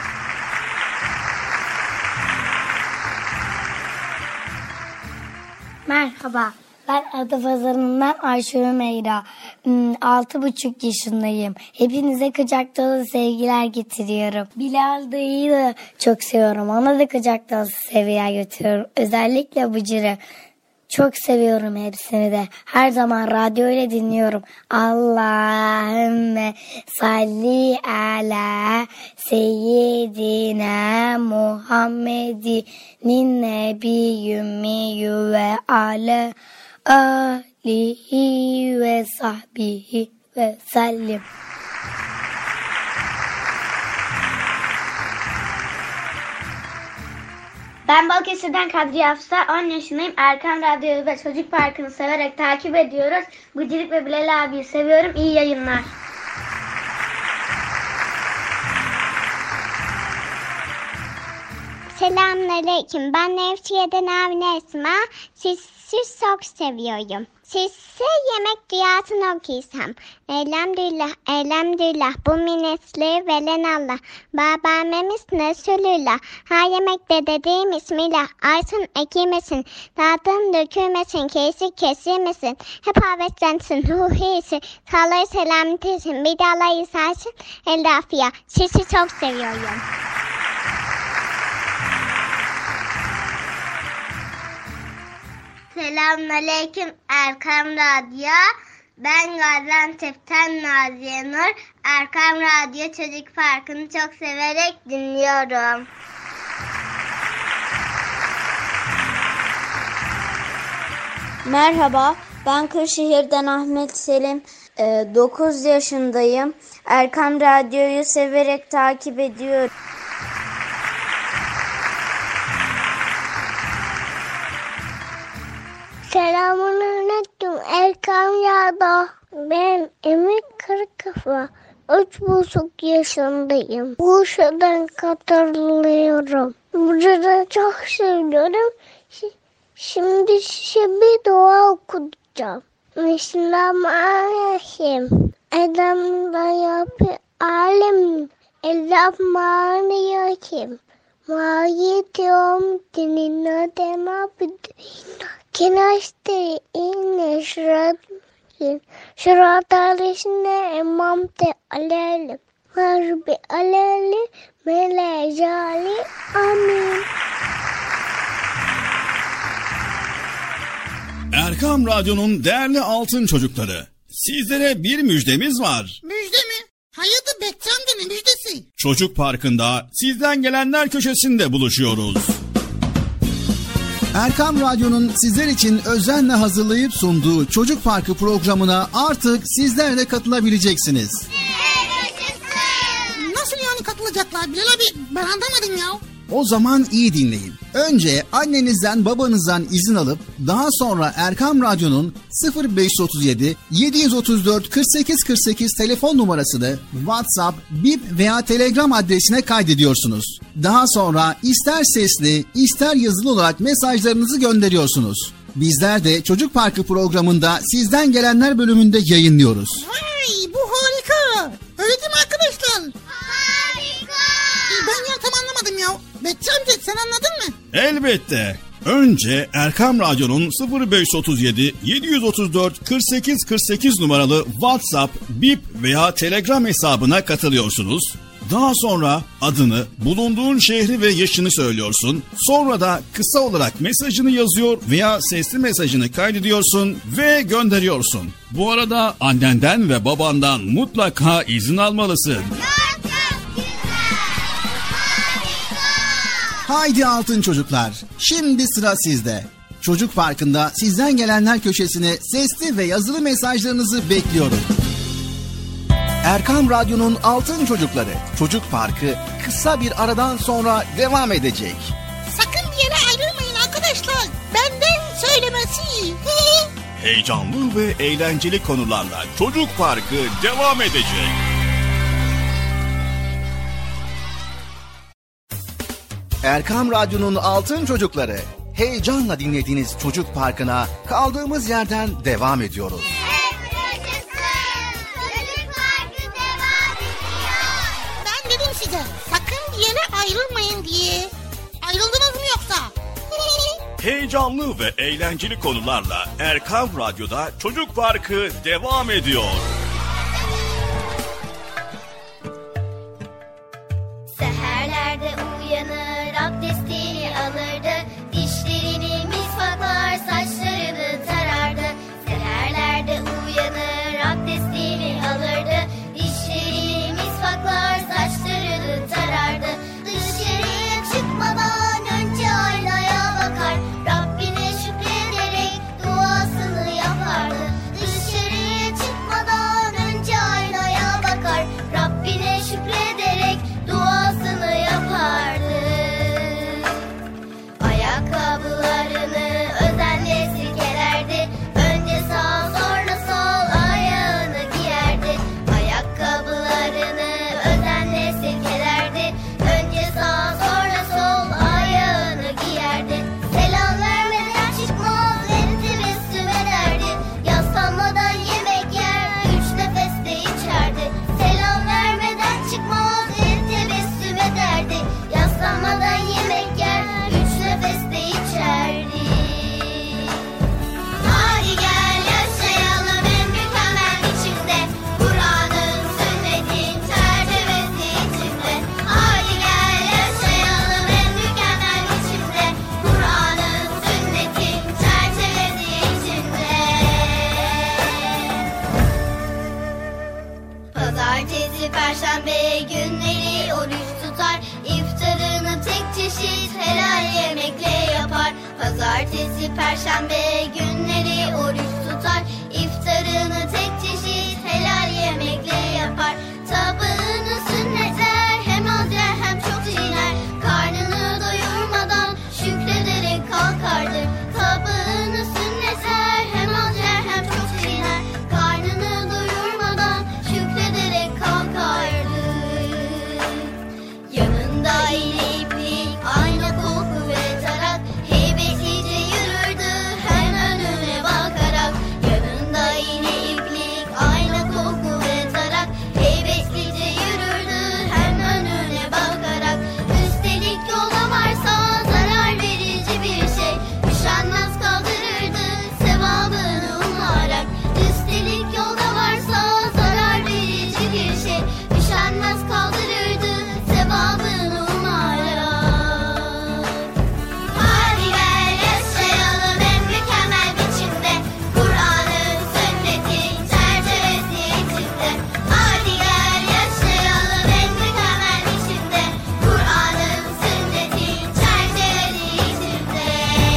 Merhaba, ben Adapazarı'ndan Ayşe Ümeyra. Altı buçuk yaşındayım. Hepinize kucak dolu sevgiler getiriyorum. Bilal dayıyı da çok seviyorum. Ona da kucak dolu sevgiler götürüyorum. Özellikle Bıcır'ı. Çok seviyorum hepsini de. Her zaman radyo ile dinliyorum. Allahümme salli ala seyyidina Muhammedin nebiyyümmiyü ve ala alihi ve sahbihi ve sellim. Ben Balıkesir'den Kadriye Hafsa, on yaşındayım. Erkan Radyo'yu ve Çocuk Parkı'nı severek takip ediyoruz. Bıcırık ve Bilal abiyi seviyorum. İyi yayınlar. Selamünaleyküm. Ben Nevşehir'den Avni Esma. Siz, siz çok seviyorum. Sizse yemek dünyasını okuysam. Elhamdülillah, elhamdülillah, bu minetleri veren Allah. Babamemiz Resulullah, her yemekte dediğim ismiyle. Arsın ekilmesin, dağıtın dökülmesin, kesik kesilmesin. Hep havetlensin, ruhiyesi, sağlığı selametesin, bir de Allah isarsın, el afiyet. Sizi çok seviyorum. Selamünaleyküm Erkam Radyo. Ben Gaziantep'ten Naziye Nur. Erkam Radyo Çocuk Parkı'nı çok severek dinliyorum. Merhaba, ben Kırşehir'den Ahmet Selim. dokuz yaşındayım. Erkam Radyo'yu severek takip ediyorum. Selamünaleyküm Erkam Radyo. Ben Emir Kırkafa. Üç buçuk yaşındayım. Bursa'dan katılıyorum. Burada çok seviyorum. Şimdi size bir dua okuyacağım. Bismillahirrahmanirrahim. Edem'de yapı alem. Elhamdülillahirrahmanirrahim. Mâyet yom dinine dema bidina. Kinaşte inne şıratın. Şıratalisine emamte alelim. Harbi aleli melejali. Amin. Erkam Radyo'nun değerli altın çocukları, sizlere bir müjdemiz var. Müjde mi? Hayırdır Bekçi amca, ne müjdesi? Çocuk Parkı'nda sizden gelenler köşesinde buluşuyoruz. Erkam Radyo'nun sizler için özenle hazırlayıp sunduğu Çocuk Parkı programına artık sizler de katılabileceksiniz. Nasıl yani katılacaklar Bilal abi? Ben anlamadım ya. O zaman iyi dinleyin. Önce annenizden babanızdan izin alıp daha sonra Erkam Radyo'nun sıfır beş otuz yedi yedi otuz dört kırk sekiz kırk sekiz telefon numarasını WhatsApp, Bip veya Telegram adresine kaydediyorsunuz. Daha sonra ister sesli ister yazılı olarak mesajlarınızı gönderiyorsunuz. Bizler de Çocuk Parkı programında sizden gelenler bölümünde yayınlıyoruz. Vay, bu harika. Öyle değil mi arkadaşlar? Harika. Ben ya tam anlamadım ya. Bekçi amca sen anladın mı? Elbette. Önce Erkam Radyo'nun sıfır beş otuz yedi yedi otuz dört kırk sekiz kırk sekiz numaralı WhatsApp, Bip veya Telegram hesabına katılıyorsunuz. Daha sonra adını, bulunduğun şehri ve yaşını söylüyorsun. Sonra da kısa olarak mesajını yazıyor veya sesli mesajını kaydediyorsun ve gönderiyorsun. Bu arada annenden ve babandan mutlaka izin almalısın. Haydi altın çocuklar, şimdi sıra sizde. Çocuk Parkı'nda sizden gelenler köşesine sesli ve yazılı mesajlarınızı bekliyorum. Erkam Radyo'nun altın çocukları, Çocuk Parkı kısa bir aradan sonra devam edecek. Sakın bir yere ayrılmayın arkadaşlar. Benden söylemesi. Heyecanlı ve eğlenceli konularla Çocuk Parkı devam edecek. Erkam Radyo'nun altın çocukları, heyecanla dinlediğiniz Çocuk Parkı'na kaldığımız yerden devam ediyoruz. Ben dedim size sakın bir yere ayrılmayın diye. Ayrıldınız mı yoksa? Heyecanlı ve eğlenceli konularla Erkam Radyo'da Çocuk Parkı devam ediyor. Seherlerde uyanır, abdestini alırdı, dişlerini misvaklar, saçlarını tarardı. Seherlerde uyanır, abdestini alırdı, dişlerini misvaklar, saçlarını tarardı. Dışarıya çıkmadan önce aynaya bakar, Rabbine şükrederek duasını yapardı. Dışarıya çıkmadan Pazartesi, perşembe günleri oruç tutar. İftarını tek çeşit helal yemekle yapar. Pazartesi, perşembe günleri oruç tutar. İftarını tek çeşit helal yemekle yapar. Tabağını sünnetler, hem az yer hem çok çiğner. Karnını doyurmadan şükrederek kalkardır. Tabağını sünnetler, hem az yer hem çok çiğner. Karnını doyurmadan şükrederek kalkardır. Yanında iğne iplik, ayna koku ve tarak, heybetlice yürürdü hem önüne bakarak. Yanında iğne iplik, ayna koku ve tarak, heybetlice yürürdü hem önüne bakarak. Üstelik yolda varsa zarar verici bir şey, üşenmez kaldırırdı sevabını umarak. Üstelik yolda varsa zarar verici bir şey, üşenmez kaldırırdı sevabını umarak. Hadi gel yaşayalım en mükemmel biçimde, Kur'an'ın sünnetin çerçevesi içinde. Hadi gel yaşayalım en mükemmel biçimde, Kur'an'ın sünnetin çerçevesi içinde.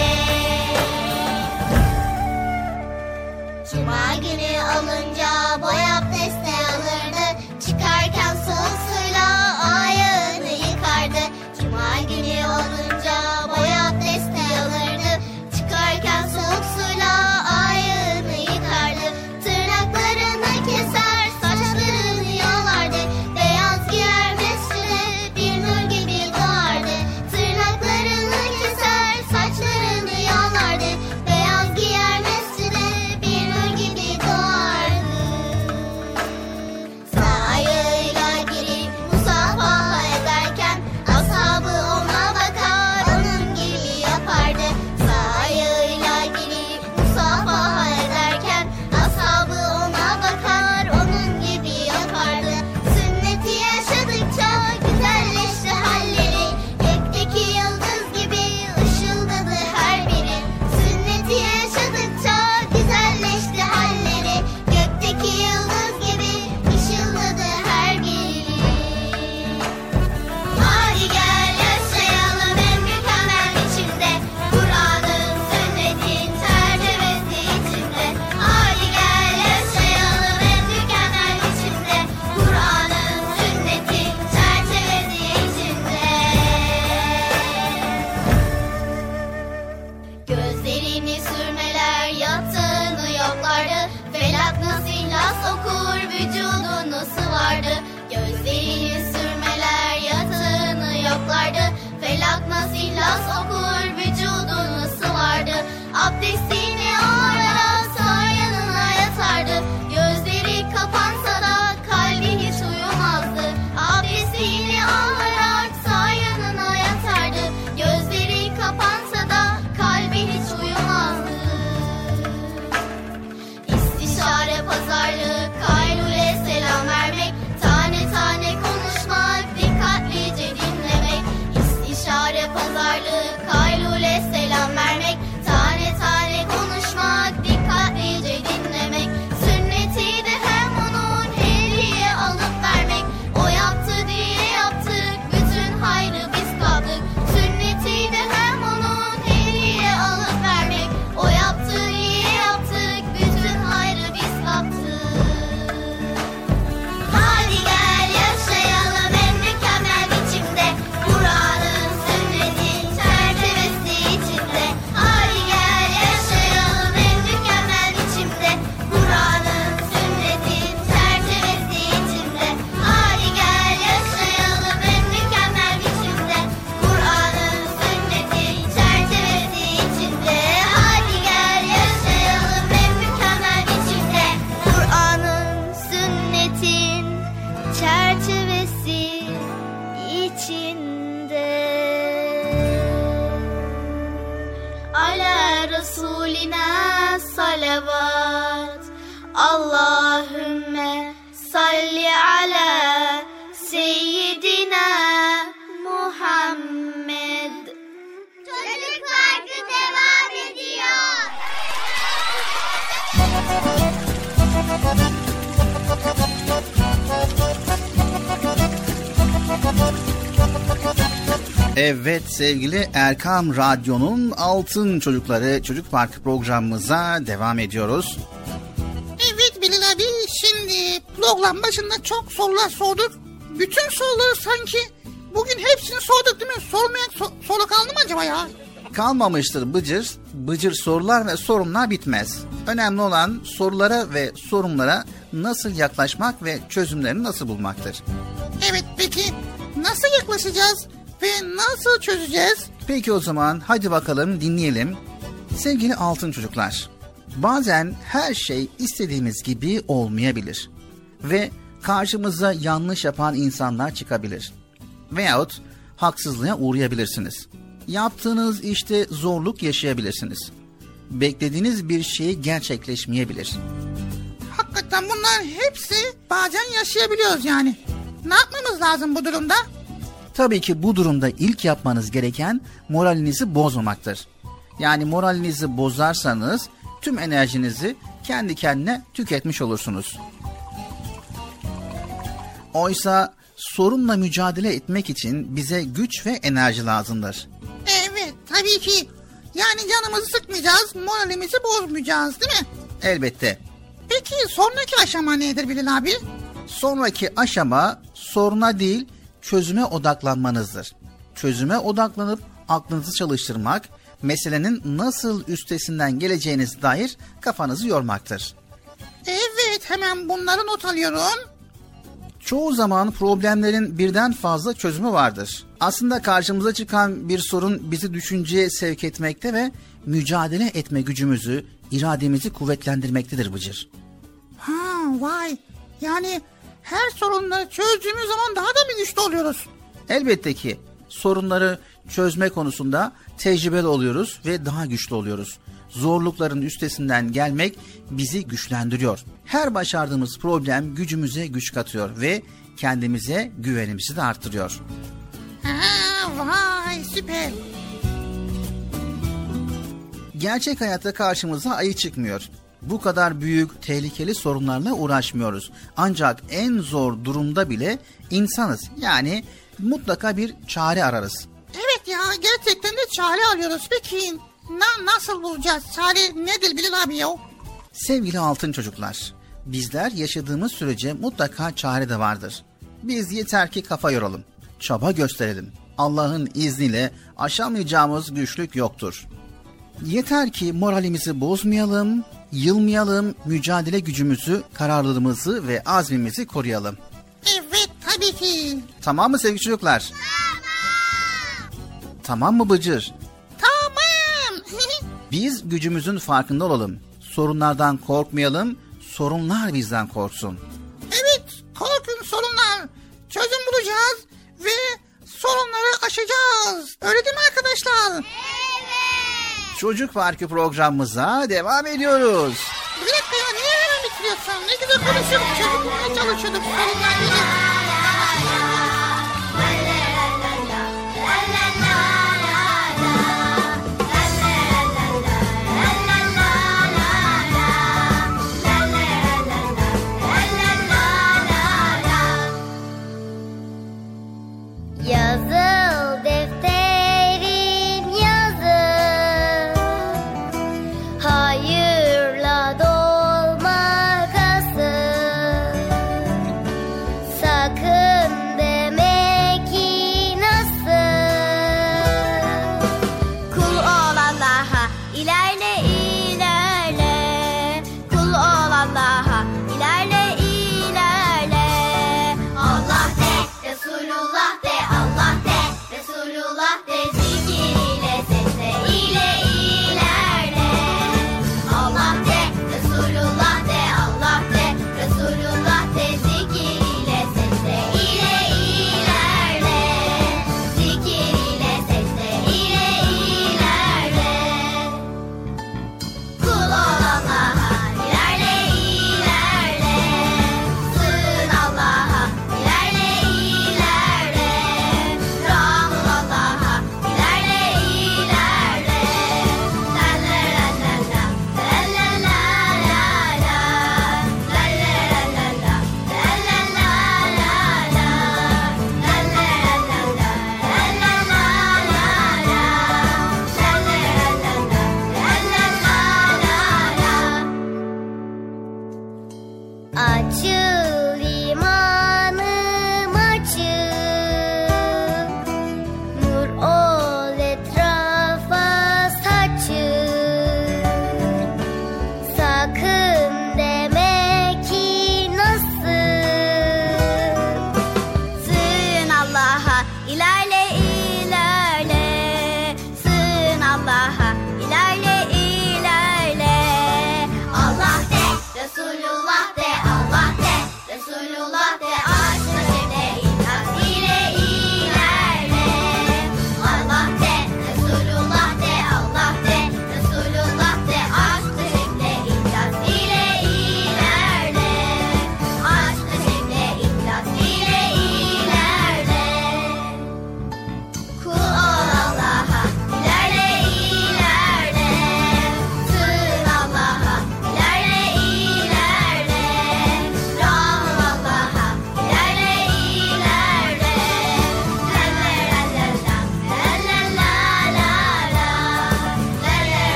Cuma günü alınca boy abdesti alırdı. Çıkarken soğuk suyla ayağını yıkardı. Cuma günü olunca boy abdesti alırdı. Çıkarken soğuk suyla ayağını yıkardı. Tırnaklarını keser, saçlarını yolardı. Beyaz giyer mescide, bir nur gibi doğardı. Tırnaklarını keser, saçlarını yolardı. Beyaz giyer mescide, bir nur gibi doğardı. Sağ ayağıyla girip musafaha ederken ashabı ona bakar, onun gibi yapardı. Sağ ayağıyla girip musafaha ederken ashabı ona bakar, onun gibi yapardı. Sünneti yaşadıkça güzelleşti halleri, gökteki yıldız gibi ışıldadı her biri. Sünneti yaşadıkça güzelleşti halleri, gökteki yıldız gibi ışıldadı her biri. Hadi gel yaşayalım en mükemmel biçimde, Kur'an'ın sünnetin çerçevesi içinde. Hadi gel yaşayalım en mükemmel biçimde, Kur'an'ın sünnetin çerçevesi içinde. Gözlerini sürmeler, yatağını yoklardı. Felak nasıl las okur, vücudunu sıvardı. Gözlerini sürmeler, yatağını yoklardı. Felak nasıl las okur, vücudunu sıvardı. Abdestini alarak sağ yanına yatardı. Gözleri kapansa da kalbi hiç uyumazdı. Abdestini alarak sağ yanına yatardı. Gözleri kapansa da kalbi hiç uyumazdı. İstişare, pazarlık, kaylule selam vermek, tane tane konuşmak, dikkatlice dinlemek. İstişare, pazarlık, kaylule selam vermek, tane tane konuşmak, dikkatlice dinlemek. Sünneti de hem onun hediye alıp vermek. O yaptı diye yaptık, bütün hayrı biz kaptık. Sünneti de hem onun hediye alıp vermek. O yaptı diye yaptık, bütün hayrı biz kaptık. Hadi gel yaşayalım en mükemmel biçimde, Kur'an'ın sünnetin çerçevesi içinde. Hadi gel yaşayalım en mükemmel biçimde, Kur'an'ın sünnetin çerçevesi içinde. Hadi gel yaşayalım en mükemmel biçimde, Kur'an'ın sünnetin çerçevesi içinde. Hadi gel yaşayalım en mükemmel biçimde, Kur'an'ın sünnetin çerçevesi içinde. Ala Resulina salavat, Allahümme salli ala seyyidina Muhammed. Çocuk Parkı devam ediyor. Evet sevgili Erkam Radyo'nun Altın Çocukları Çocuk Parkı programımıza devam ediyoruz. Evet Bilal abi, şimdi program başında çok sorular sorduk. Bütün soruları sanki bugün hepsini sorduk değil mi? Sormayan so- soru kaldı mı acaba ya? Kalmamıştır Bıcır. Bıcır sorular ve sorunlar bitmez. Önemli olan sorulara ve sorunlara nasıl yaklaşmak ve çözümlerini nasıl bulmaktır. Evet, peki nasıl yaklaşacağız ve nasıl çözeceğiz? Peki o zaman hadi bakalım dinleyelim. Sevgili altın çocuklar, bazen her şey istediğimiz gibi olmayabilir. Ve karşımıza yanlış yapan insanlar çıkabilir. Veyahut haksızlığa uğrayabilirsiniz. Yaptığınız işte zorluk yaşayabilirsiniz. Beklediğiniz bir şey gerçekleşmeyebilir. Hakikaten bunların hepsi bazen yaşayabiliyoruz yani. Ne yapmamız lazım bu durumda? Tabii ki bu durumda ilk yapmanız gereken moralinizi bozmamaktır. Yani moralinizi bozarsanız tüm enerjinizi kendi kendine tüketmiş olursunuz. Oysa sorunla mücadele etmek için bize güç ve enerji lazımdır. Evet, tabii ki. Yani canımızı sıkmayacağız, moralimizi bozmayacağız değil mi? Elbette. Peki sonraki aşama nedir Bilal abi? Sonraki aşama soruna değil, çözüme odaklanmanızdır. Çözüme odaklanıp aklınızı çalıştırmak, meselenin nasıl üstesinden geleceğinize dair kafanızı yormaktır. Evet, hemen bunları not alıyorum. Çoğu zaman problemlerin birden fazla çözümü vardır. Aslında karşımıza çıkan bir sorun bizi düşünceye sevk etmekte ve mücadele etme gücümüzü, irademizi kuvvetlendirmektedir Bıcır. Ha vay, yani her sorunları çözdüğümüz zaman daha da mı güçlü oluyoruz? Elbette ki sorunları çözme konusunda tecrübeli oluyoruz ve daha güçlü oluyoruz. Zorlukların üstesinden gelmek bizi güçlendiriyor. Her başardığımız problem gücümüze güç katıyor ve kendimize güvenimizi de arttırıyor. Ha vay, süper. Gerçek hayatta karşımıza ayı çıkmıyor. Bu kadar büyük, tehlikeli sorunlarla uğraşmıyoruz. Ancak en zor durumda bile insanız. Yani mutlaka bir çare ararız. Evet ya, gerçekten de çare arıyoruz. Peki na- nasıl bulacağız? Çare nedir Bilal abi ya? Sevgili altın çocuklar, bizler yaşadığımız sürece mutlaka çare de vardır. Biz yeter ki kafa yoralım, çaba gösterelim. Allah'ın izniyle aşamayacağımız güçlük yoktur. Yeter ki moralimizi bozmayalım, yılmayalım, mücadele gücümüzü, kararlılığımızı ve azmimizi koruyalım. Evet, tabii ki. Tamam mı sevgili çocuklar? Tamam mı Bıcır? Tamam. Biz gücümüzün farkında olalım. Sorunlardan korkmayalım, sorunlar bizden korksun. Evet, korkun sorunlar. Çözüm bulacağız ve sorunları aşacağız. Öyle değil mi arkadaşlar? Evet. Çocuk Parkı programımıza devam ediyoruz. Bir dakika ya, niye hemen bitiriyorsun? Ne güzel konuşuyorduk, çözümlemeye çalışıyorduk sorunları. Yazıl defterim yazıl, hayırla dolmakasın.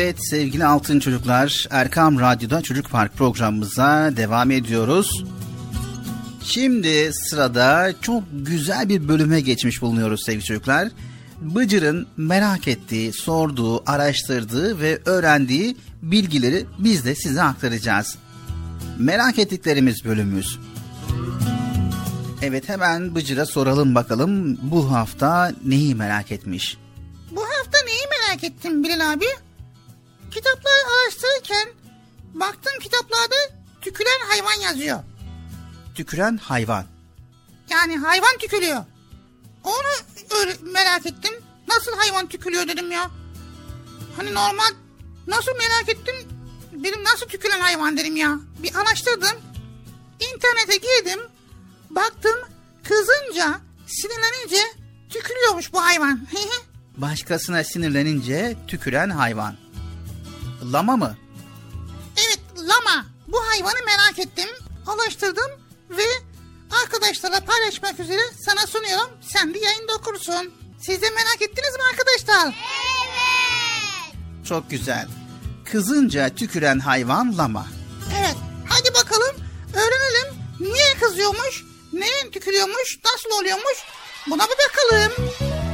Evet sevgili altın çocuklar, Erkam Radyo'da Çocuk Park programımıza devam ediyoruz. Şimdi sırada çok güzel bir bölüme geçmiş bulunuyoruz sevgili çocuklar. Bıcır'ın merak ettiği, sorduğu, araştırdığı ve öğrendiği bilgileri biz de size aktaracağız. Merak ettiklerimiz bölümümüz. Evet, hemen Bıcır'a soralım bakalım bu hafta neyi merak etmiş? Bu hafta neyi merak ettim Bilal abi? Kitapları araştırırken baktım kitaplarda tüküren hayvan yazıyor. Tüküren hayvan. Yani hayvan tükürüyor. Onu öyle merak ettim. Nasıl hayvan tükürüyor dedim ya. Hani normal, nasıl merak ettim. Dedim nasıl tüküren hayvan dedim ya. Bir araştırdım. İnternete girdim. Baktım kızınca, sinirlenince tükürüyormuş bu hayvan. Başkasına sinirlenince tüküren hayvan. Lama mı? Evet, lama. Bu hayvanı merak ettim. Araştırdım ve arkadaşlarla paylaşmak üzere sana sunuyorum. Sen de yayında okursun. Siz de merak ettiniz mi arkadaşlar? Evet. Çok güzel. Kızınca tüküren hayvan lama. Evet. Hadi bakalım öğrenelim. Niye kızıyormuş? Neye tükürüyormuş? Nasıl oluyormuş? Buna bir bakalım.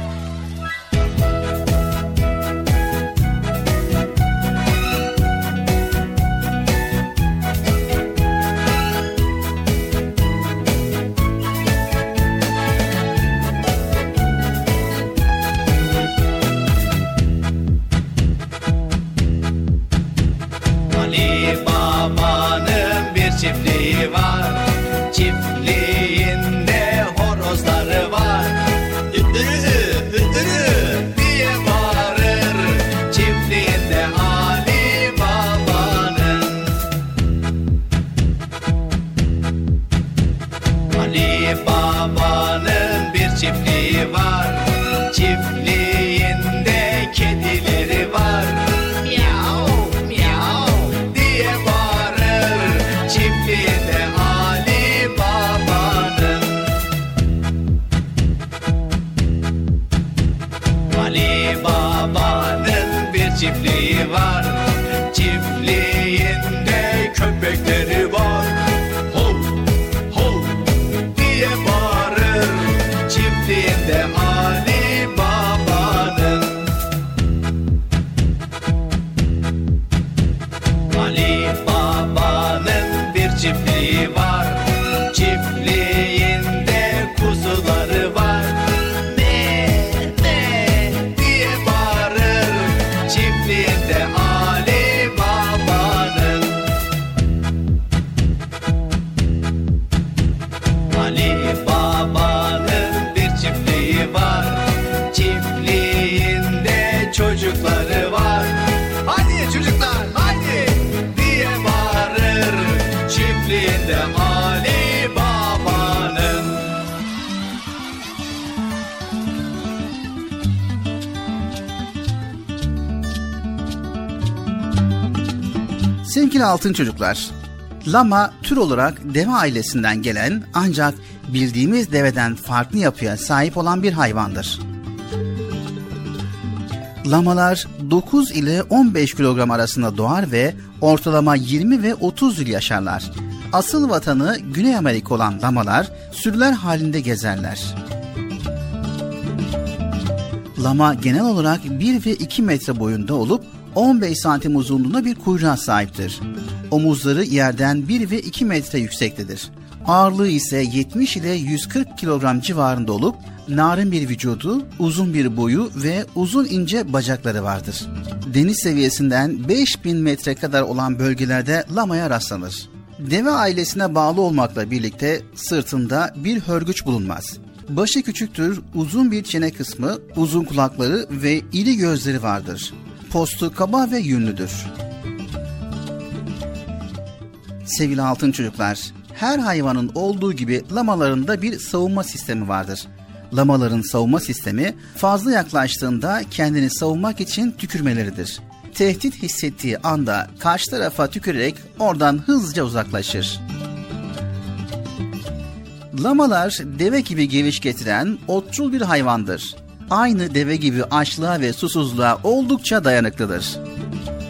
Babanın bir çiftliği var, çiftliğinde horozları var. Hıttırı hıttırı diye bağırır, çiftliğinde Ali Baba'nın. Ali Baba'nın bir çiftliği var, çiftliğinde kedileri var. Çiftliği var, çiftliğinde köpekleri var. Hov, hov diye bağırır, çiftliğinde Ali Baba'nın. Ali Baba'nın bir çiftliği var, çiftliğinde kuzuları var. Çiftliğinde Ali Baba'nın. Ali Baba'nın bir çiftliği var, çiftliğinde çocukları var. Hadi çocuklar hadi diye bağırır, çiftliğinde Ali Baba'nın. Sevgili altın çocuklar, lama tür olarak deve ailesinden gelen ancak bildiğimiz deveden farklı yapıya sahip olan bir hayvandır. Lamalar dokuz ile on beş kilogram arasında doğar ve ortalama yirmi ve otuz yıl yaşarlar. Asıl vatanı Güney Amerika olan lamalar sürüler halinde gezerler. Lama genel olarak bir ve iki metre boyunda olup on beş santim uzunluğunda bir kuyruğa sahiptir. Omuzları yerden bir ve iki metre yüksektedir. Ağırlığı ise yetmiş ile yüz kırk kilogram civarında olup narin bir vücudu, uzun bir boyu ve uzun ince bacakları vardır. Deniz seviyesinden beş bin metre kadar olan bölgelerde lamaya rastlanır. Deve ailesine bağlı olmakla birlikte sırtında bir hörgüç bulunmaz. Başı küçüktür, uzun bir çene kısmı, uzun kulakları ve iri gözleri vardır. Postu kaba ve yünlüdür. Sevgili altın çocuklar, her hayvanın olduğu gibi lamaların da bir savunma sistemi vardır. Lamaların savunma sistemi fazla yaklaştığında kendini savunmak için tükürmeleridir. Tehdit hissettiği anda karşı tarafa tükürerek oradan hızlıca uzaklaşır. Lamalar deve gibi geviş getiren otçul bir hayvandır. Aynı deve gibi açlığa ve susuzluğa oldukça dayanıklıdır.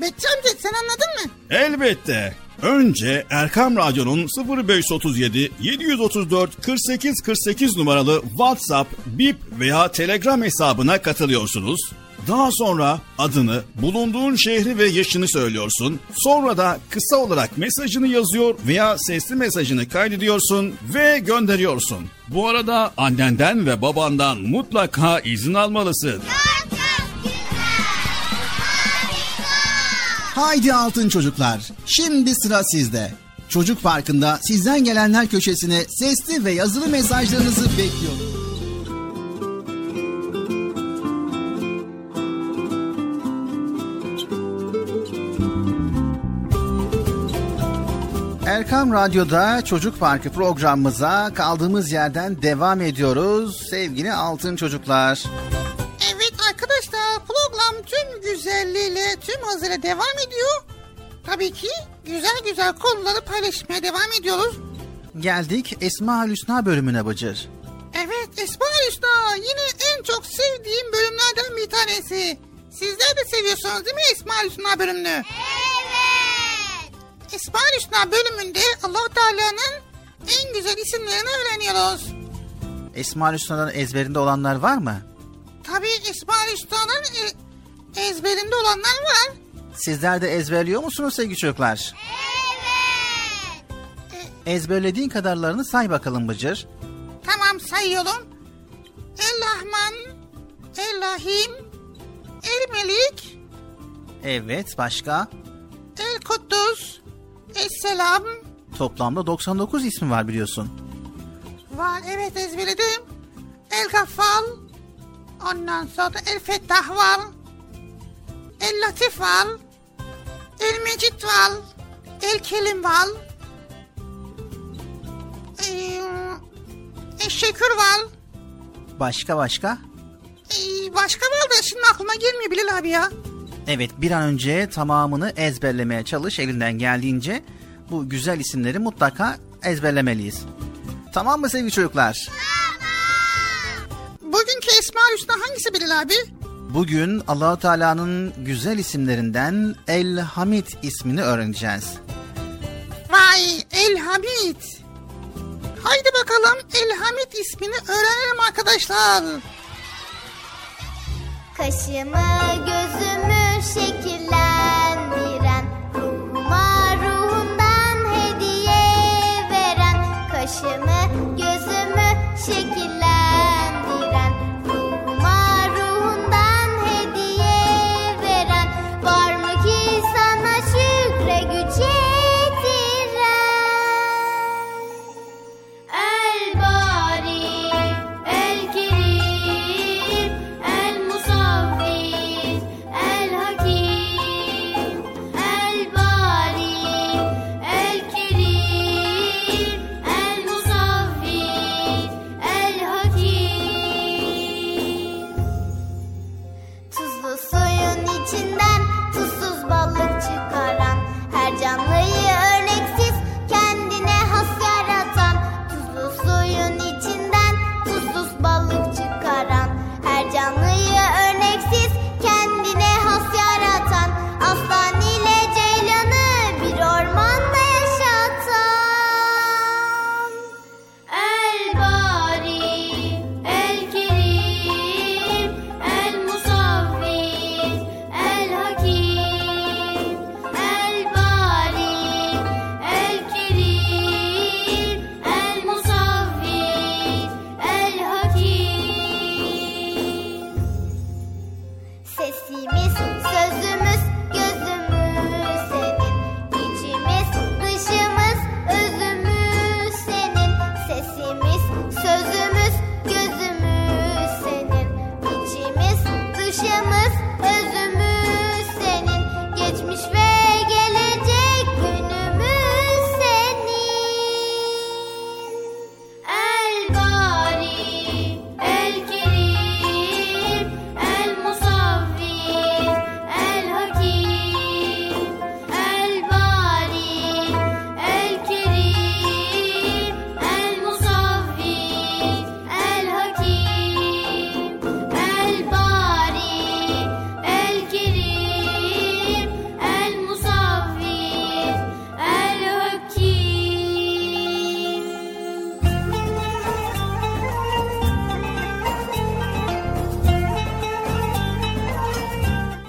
Betçi amca sen anladın mı? Elbette. Önce Erkam Radyo'nun sıfır beş otuz yedi yedi otuz dört kırk sekiz kırk sekiz numaralı WhatsApp, Bip veya Telegram hesabına katılıyorsunuz. Daha sonra adını, bulunduğun şehri ve yaşını söylüyorsun. Sonra da kısa olarak mesajını yazıyor veya sesli mesajını kaydediyorsun ve gönderiyorsun. Bu arada annenden ve babandan mutlaka izin almalısın. Haydi altın çocuklar, şimdi sıra sizde. Çocuk Parkı'nda sizden gelenler köşesine sesli ve yazılı mesajlarınızı bekliyorum. Erkam Radyo'da Çocuk Parkı programımıza kaldığımız yerden devam ediyoruz sevgili altın çocuklar. Evet arkadaşlar, program tüm güzelliğiyle, tüm hızıyla devam ediyor. Tabii ki güzel güzel konuları paylaşmaya devam ediyoruz. Geldik Esma-ül Hüsna bölümüne Bıcır. Evet, Esma-ül Hüsna yine en çok sevdiğim bölümlerden bir tanesi. Sizler de seviyorsunuz değil mi Esma-ül Hüsna bölümünü? Evet. Esma-ül Hüsna bölümünde Allah-u Teala'nın en güzel isimlerini öğreniyoruz. Esma-ül Hüsna'dan ezberinde olanlar var mı? Tabii Esma-ül Hüsna'nın e, ezberinde olanlar var. Sizler de ezberliyor musunuz sevgili çocuklar? Evet. E, ezberlediğin kadarlarını say bakalım Bıcır. Tamam, sayıyorum. El-Rahman, El-Rahim, El-Melik. Evet, başka? El-Kuddus, Es-Selam. Toplamda doksan dokuz ismi var biliyorsun. Var, evet ezberledim. El-Gaffal, ondan sonra El-Fettah var. El-Latif var. El-Mecid var. El-Kelim var. Ee, El-Şekür var. Başka başka? Ee, başka var da şimdi aklıma gelmiyor Bilal abi ya. Evet, bir an önce tamamını ezberlemeye çalış elinden geldiğince. Bu güzel isimleri mutlaka ezberlemeliyiz. Tamam mı sevgili çocuklar? Tamam. Bugünkü Esma-ül Hüsna hangisi Bilal abi? Bugün Allah-u Teala'nın güzel isimlerinden El-Hamid ismini öğreneceğiz. Vay, El-Hamid. Haydi bakalım El-Hamid ismini öğrenelim arkadaşlar. Kaşımı gözümü şekillendiren, ruhuma ruhundan hediye veren, kaşımı gözümü şekillendiren, ruhuma ruhundan hediye veren, var mı ki sana şükre güç yetiren? El-Bari, El-Kerim, El-Musavvir, El-Hakim, El-Bari, El-Kerim, El-Musavvir, El-Hakim.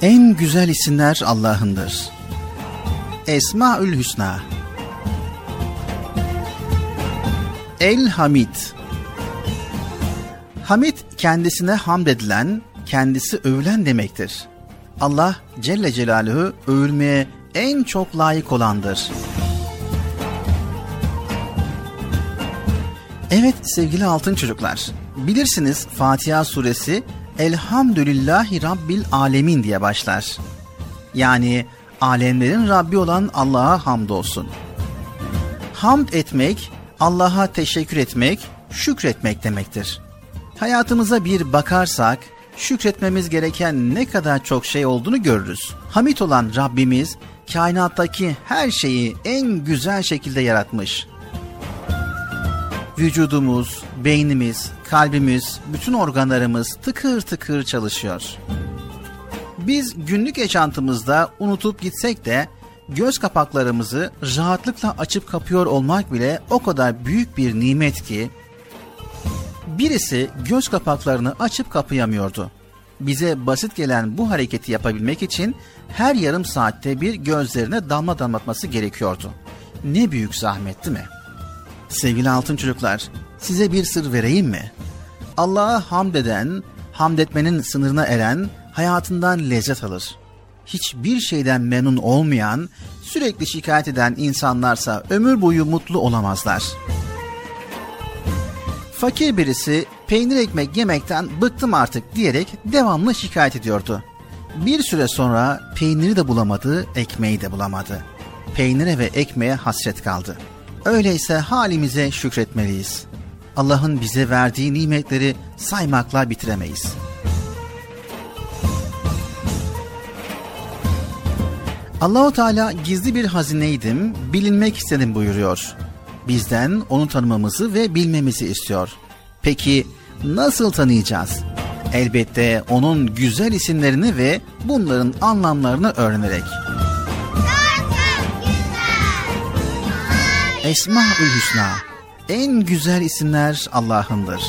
En güzel isimler Allah'ındır. Esmaül Hüsna. El Hamid. Hamid kendisine hamd edilen, kendisi övülen demektir. Allah Celle Celaluhu övülmeye en çok layık olandır. Evet sevgili altın çocuklar, bilirsiniz Fatiha suresi Elhamdülillahi Rabbil Alemin diye başlar. Yani alemlerin Rabbi olan Allah'a hamdolsun. Hamd etmek, Allah'a teşekkür etmek, şükretmek demektir. Hayatımıza bir bakarsak, şükretmemiz gereken ne kadar çok şey olduğunu görürüz. Hamid olan Rabbimiz, kainattaki her şeyi en güzel şekilde yaratmış. Vücudumuz, beynimiz, kalbimiz, bütün organlarımız tıkır tıkır çalışıyor. Biz günlük yaşantımızda unutup gitsek de göz kapaklarımızı rahatlıkla açıp kapıyor olmak bile o kadar büyük bir nimet ki birisi göz kapaklarını açıp kapayamıyordu. Bize basit gelen bu hareketi yapabilmek için her yarım saatte bir gözlerine damla damlatması gerekiyordu. Ne büyük zahmet değil mi? Sevgili altın çocuklar, size bir sır vereyim mi? Allah'a hamd eden, hamd etmenin sınırına eren hayatından lezzet alır. Hiçbir şeyden memnun olmayan, sürekli şikayet eden insanlarsa ömür boyu mutlu olamazlar. Fakir birisi peynir ekmek yemekten bıktım artık diyerek devamlı şikayet ediyordu. Bir süre sonra peyniri de bulamadı, ekmeği de bulamadı. Peynire ve ekmeğe hasret kaldı. Öyleyse halimize şükretmeliyiz. Allah'ın bize verdiği nimetleri saymakla bitiremeyiz. Allah-u Teala gizli bir hazineydim, bilinmek istedim buyuruyor. Bizden onu tanımamızı ve bilmemizi istiyor. Peki nasıl tanıyacağız? Elbette onun güzel isimlerini ve bunların anlamlarını öğrenerek. Esmaül Hüsna. En güzel isimler Allah'ındır.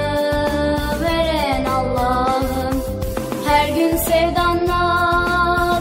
Sevdanla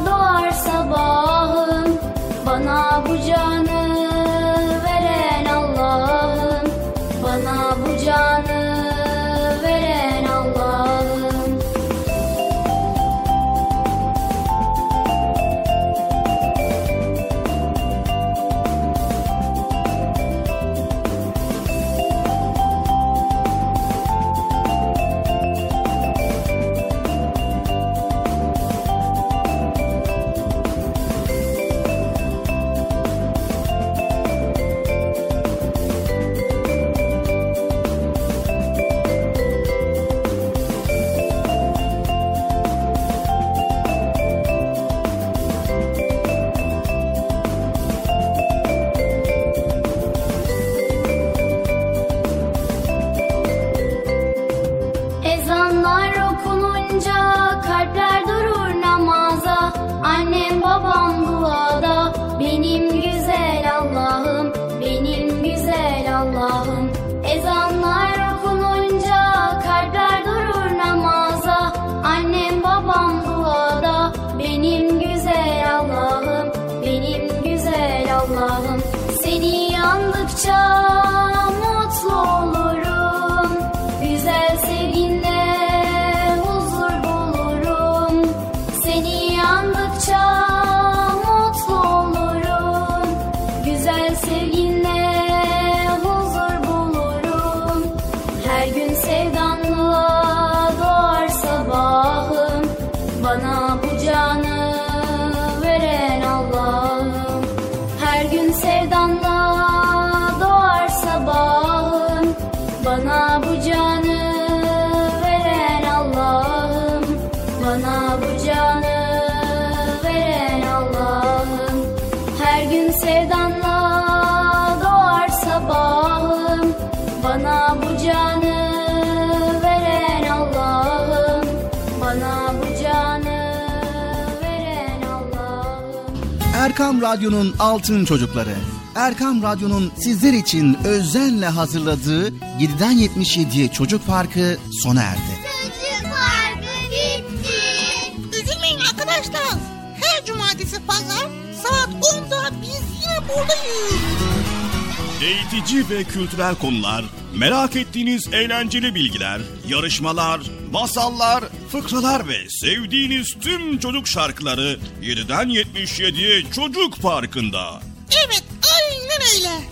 Annem babam duada, benim güzel Allah'ım, benim güzel Allah'ım. Ezanlar okununca kalpler durur namaza. Annem babam duada, benim güzel Allah'ım, benim güzel Allah'ım. Seni andıkça mutlu olurum, güzel sevginle huzur bulurum. Seni andıkça mutlu olurum, güzel sevginle huzur bulurum. Her gün sevdanla doğar sabahım, bana bu canı veren Allah'ım. Her gün sevdanla doğar sabahım, bana bu canı veren Allah'ım, bana bu canı veren Allah'ım. Her gün sevdanla doğar sabahım, bana bu canı veren Allah'ım, bana bu canı veren Allah'ım. Erkam Radyo'nun Altın Çocukları. Erkam Radyo'nun sizler için özenle hazırladığı yediden yetmiş yediye Çocuk Parkı sona erdi. Çocuk Parkı bitti. Üzülmeyin arkadaşlar. Her cumartesi pazar saat onda biz yine buradayız. Eğitici ve kültürel konular, merak ettiğiniz eğlenceli bilgiler, yarışmalar, masallar, fıkralar ve sevdiğiniz tüm çocuk şarkıları yediden yetmiş yediye Çocuk Parkı'nda. Evet, aynen öyle.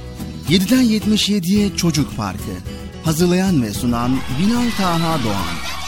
yediden yetmiş yediye Çocuk Parkı. Hazırlayan ve sunan Binal Taha Doğan.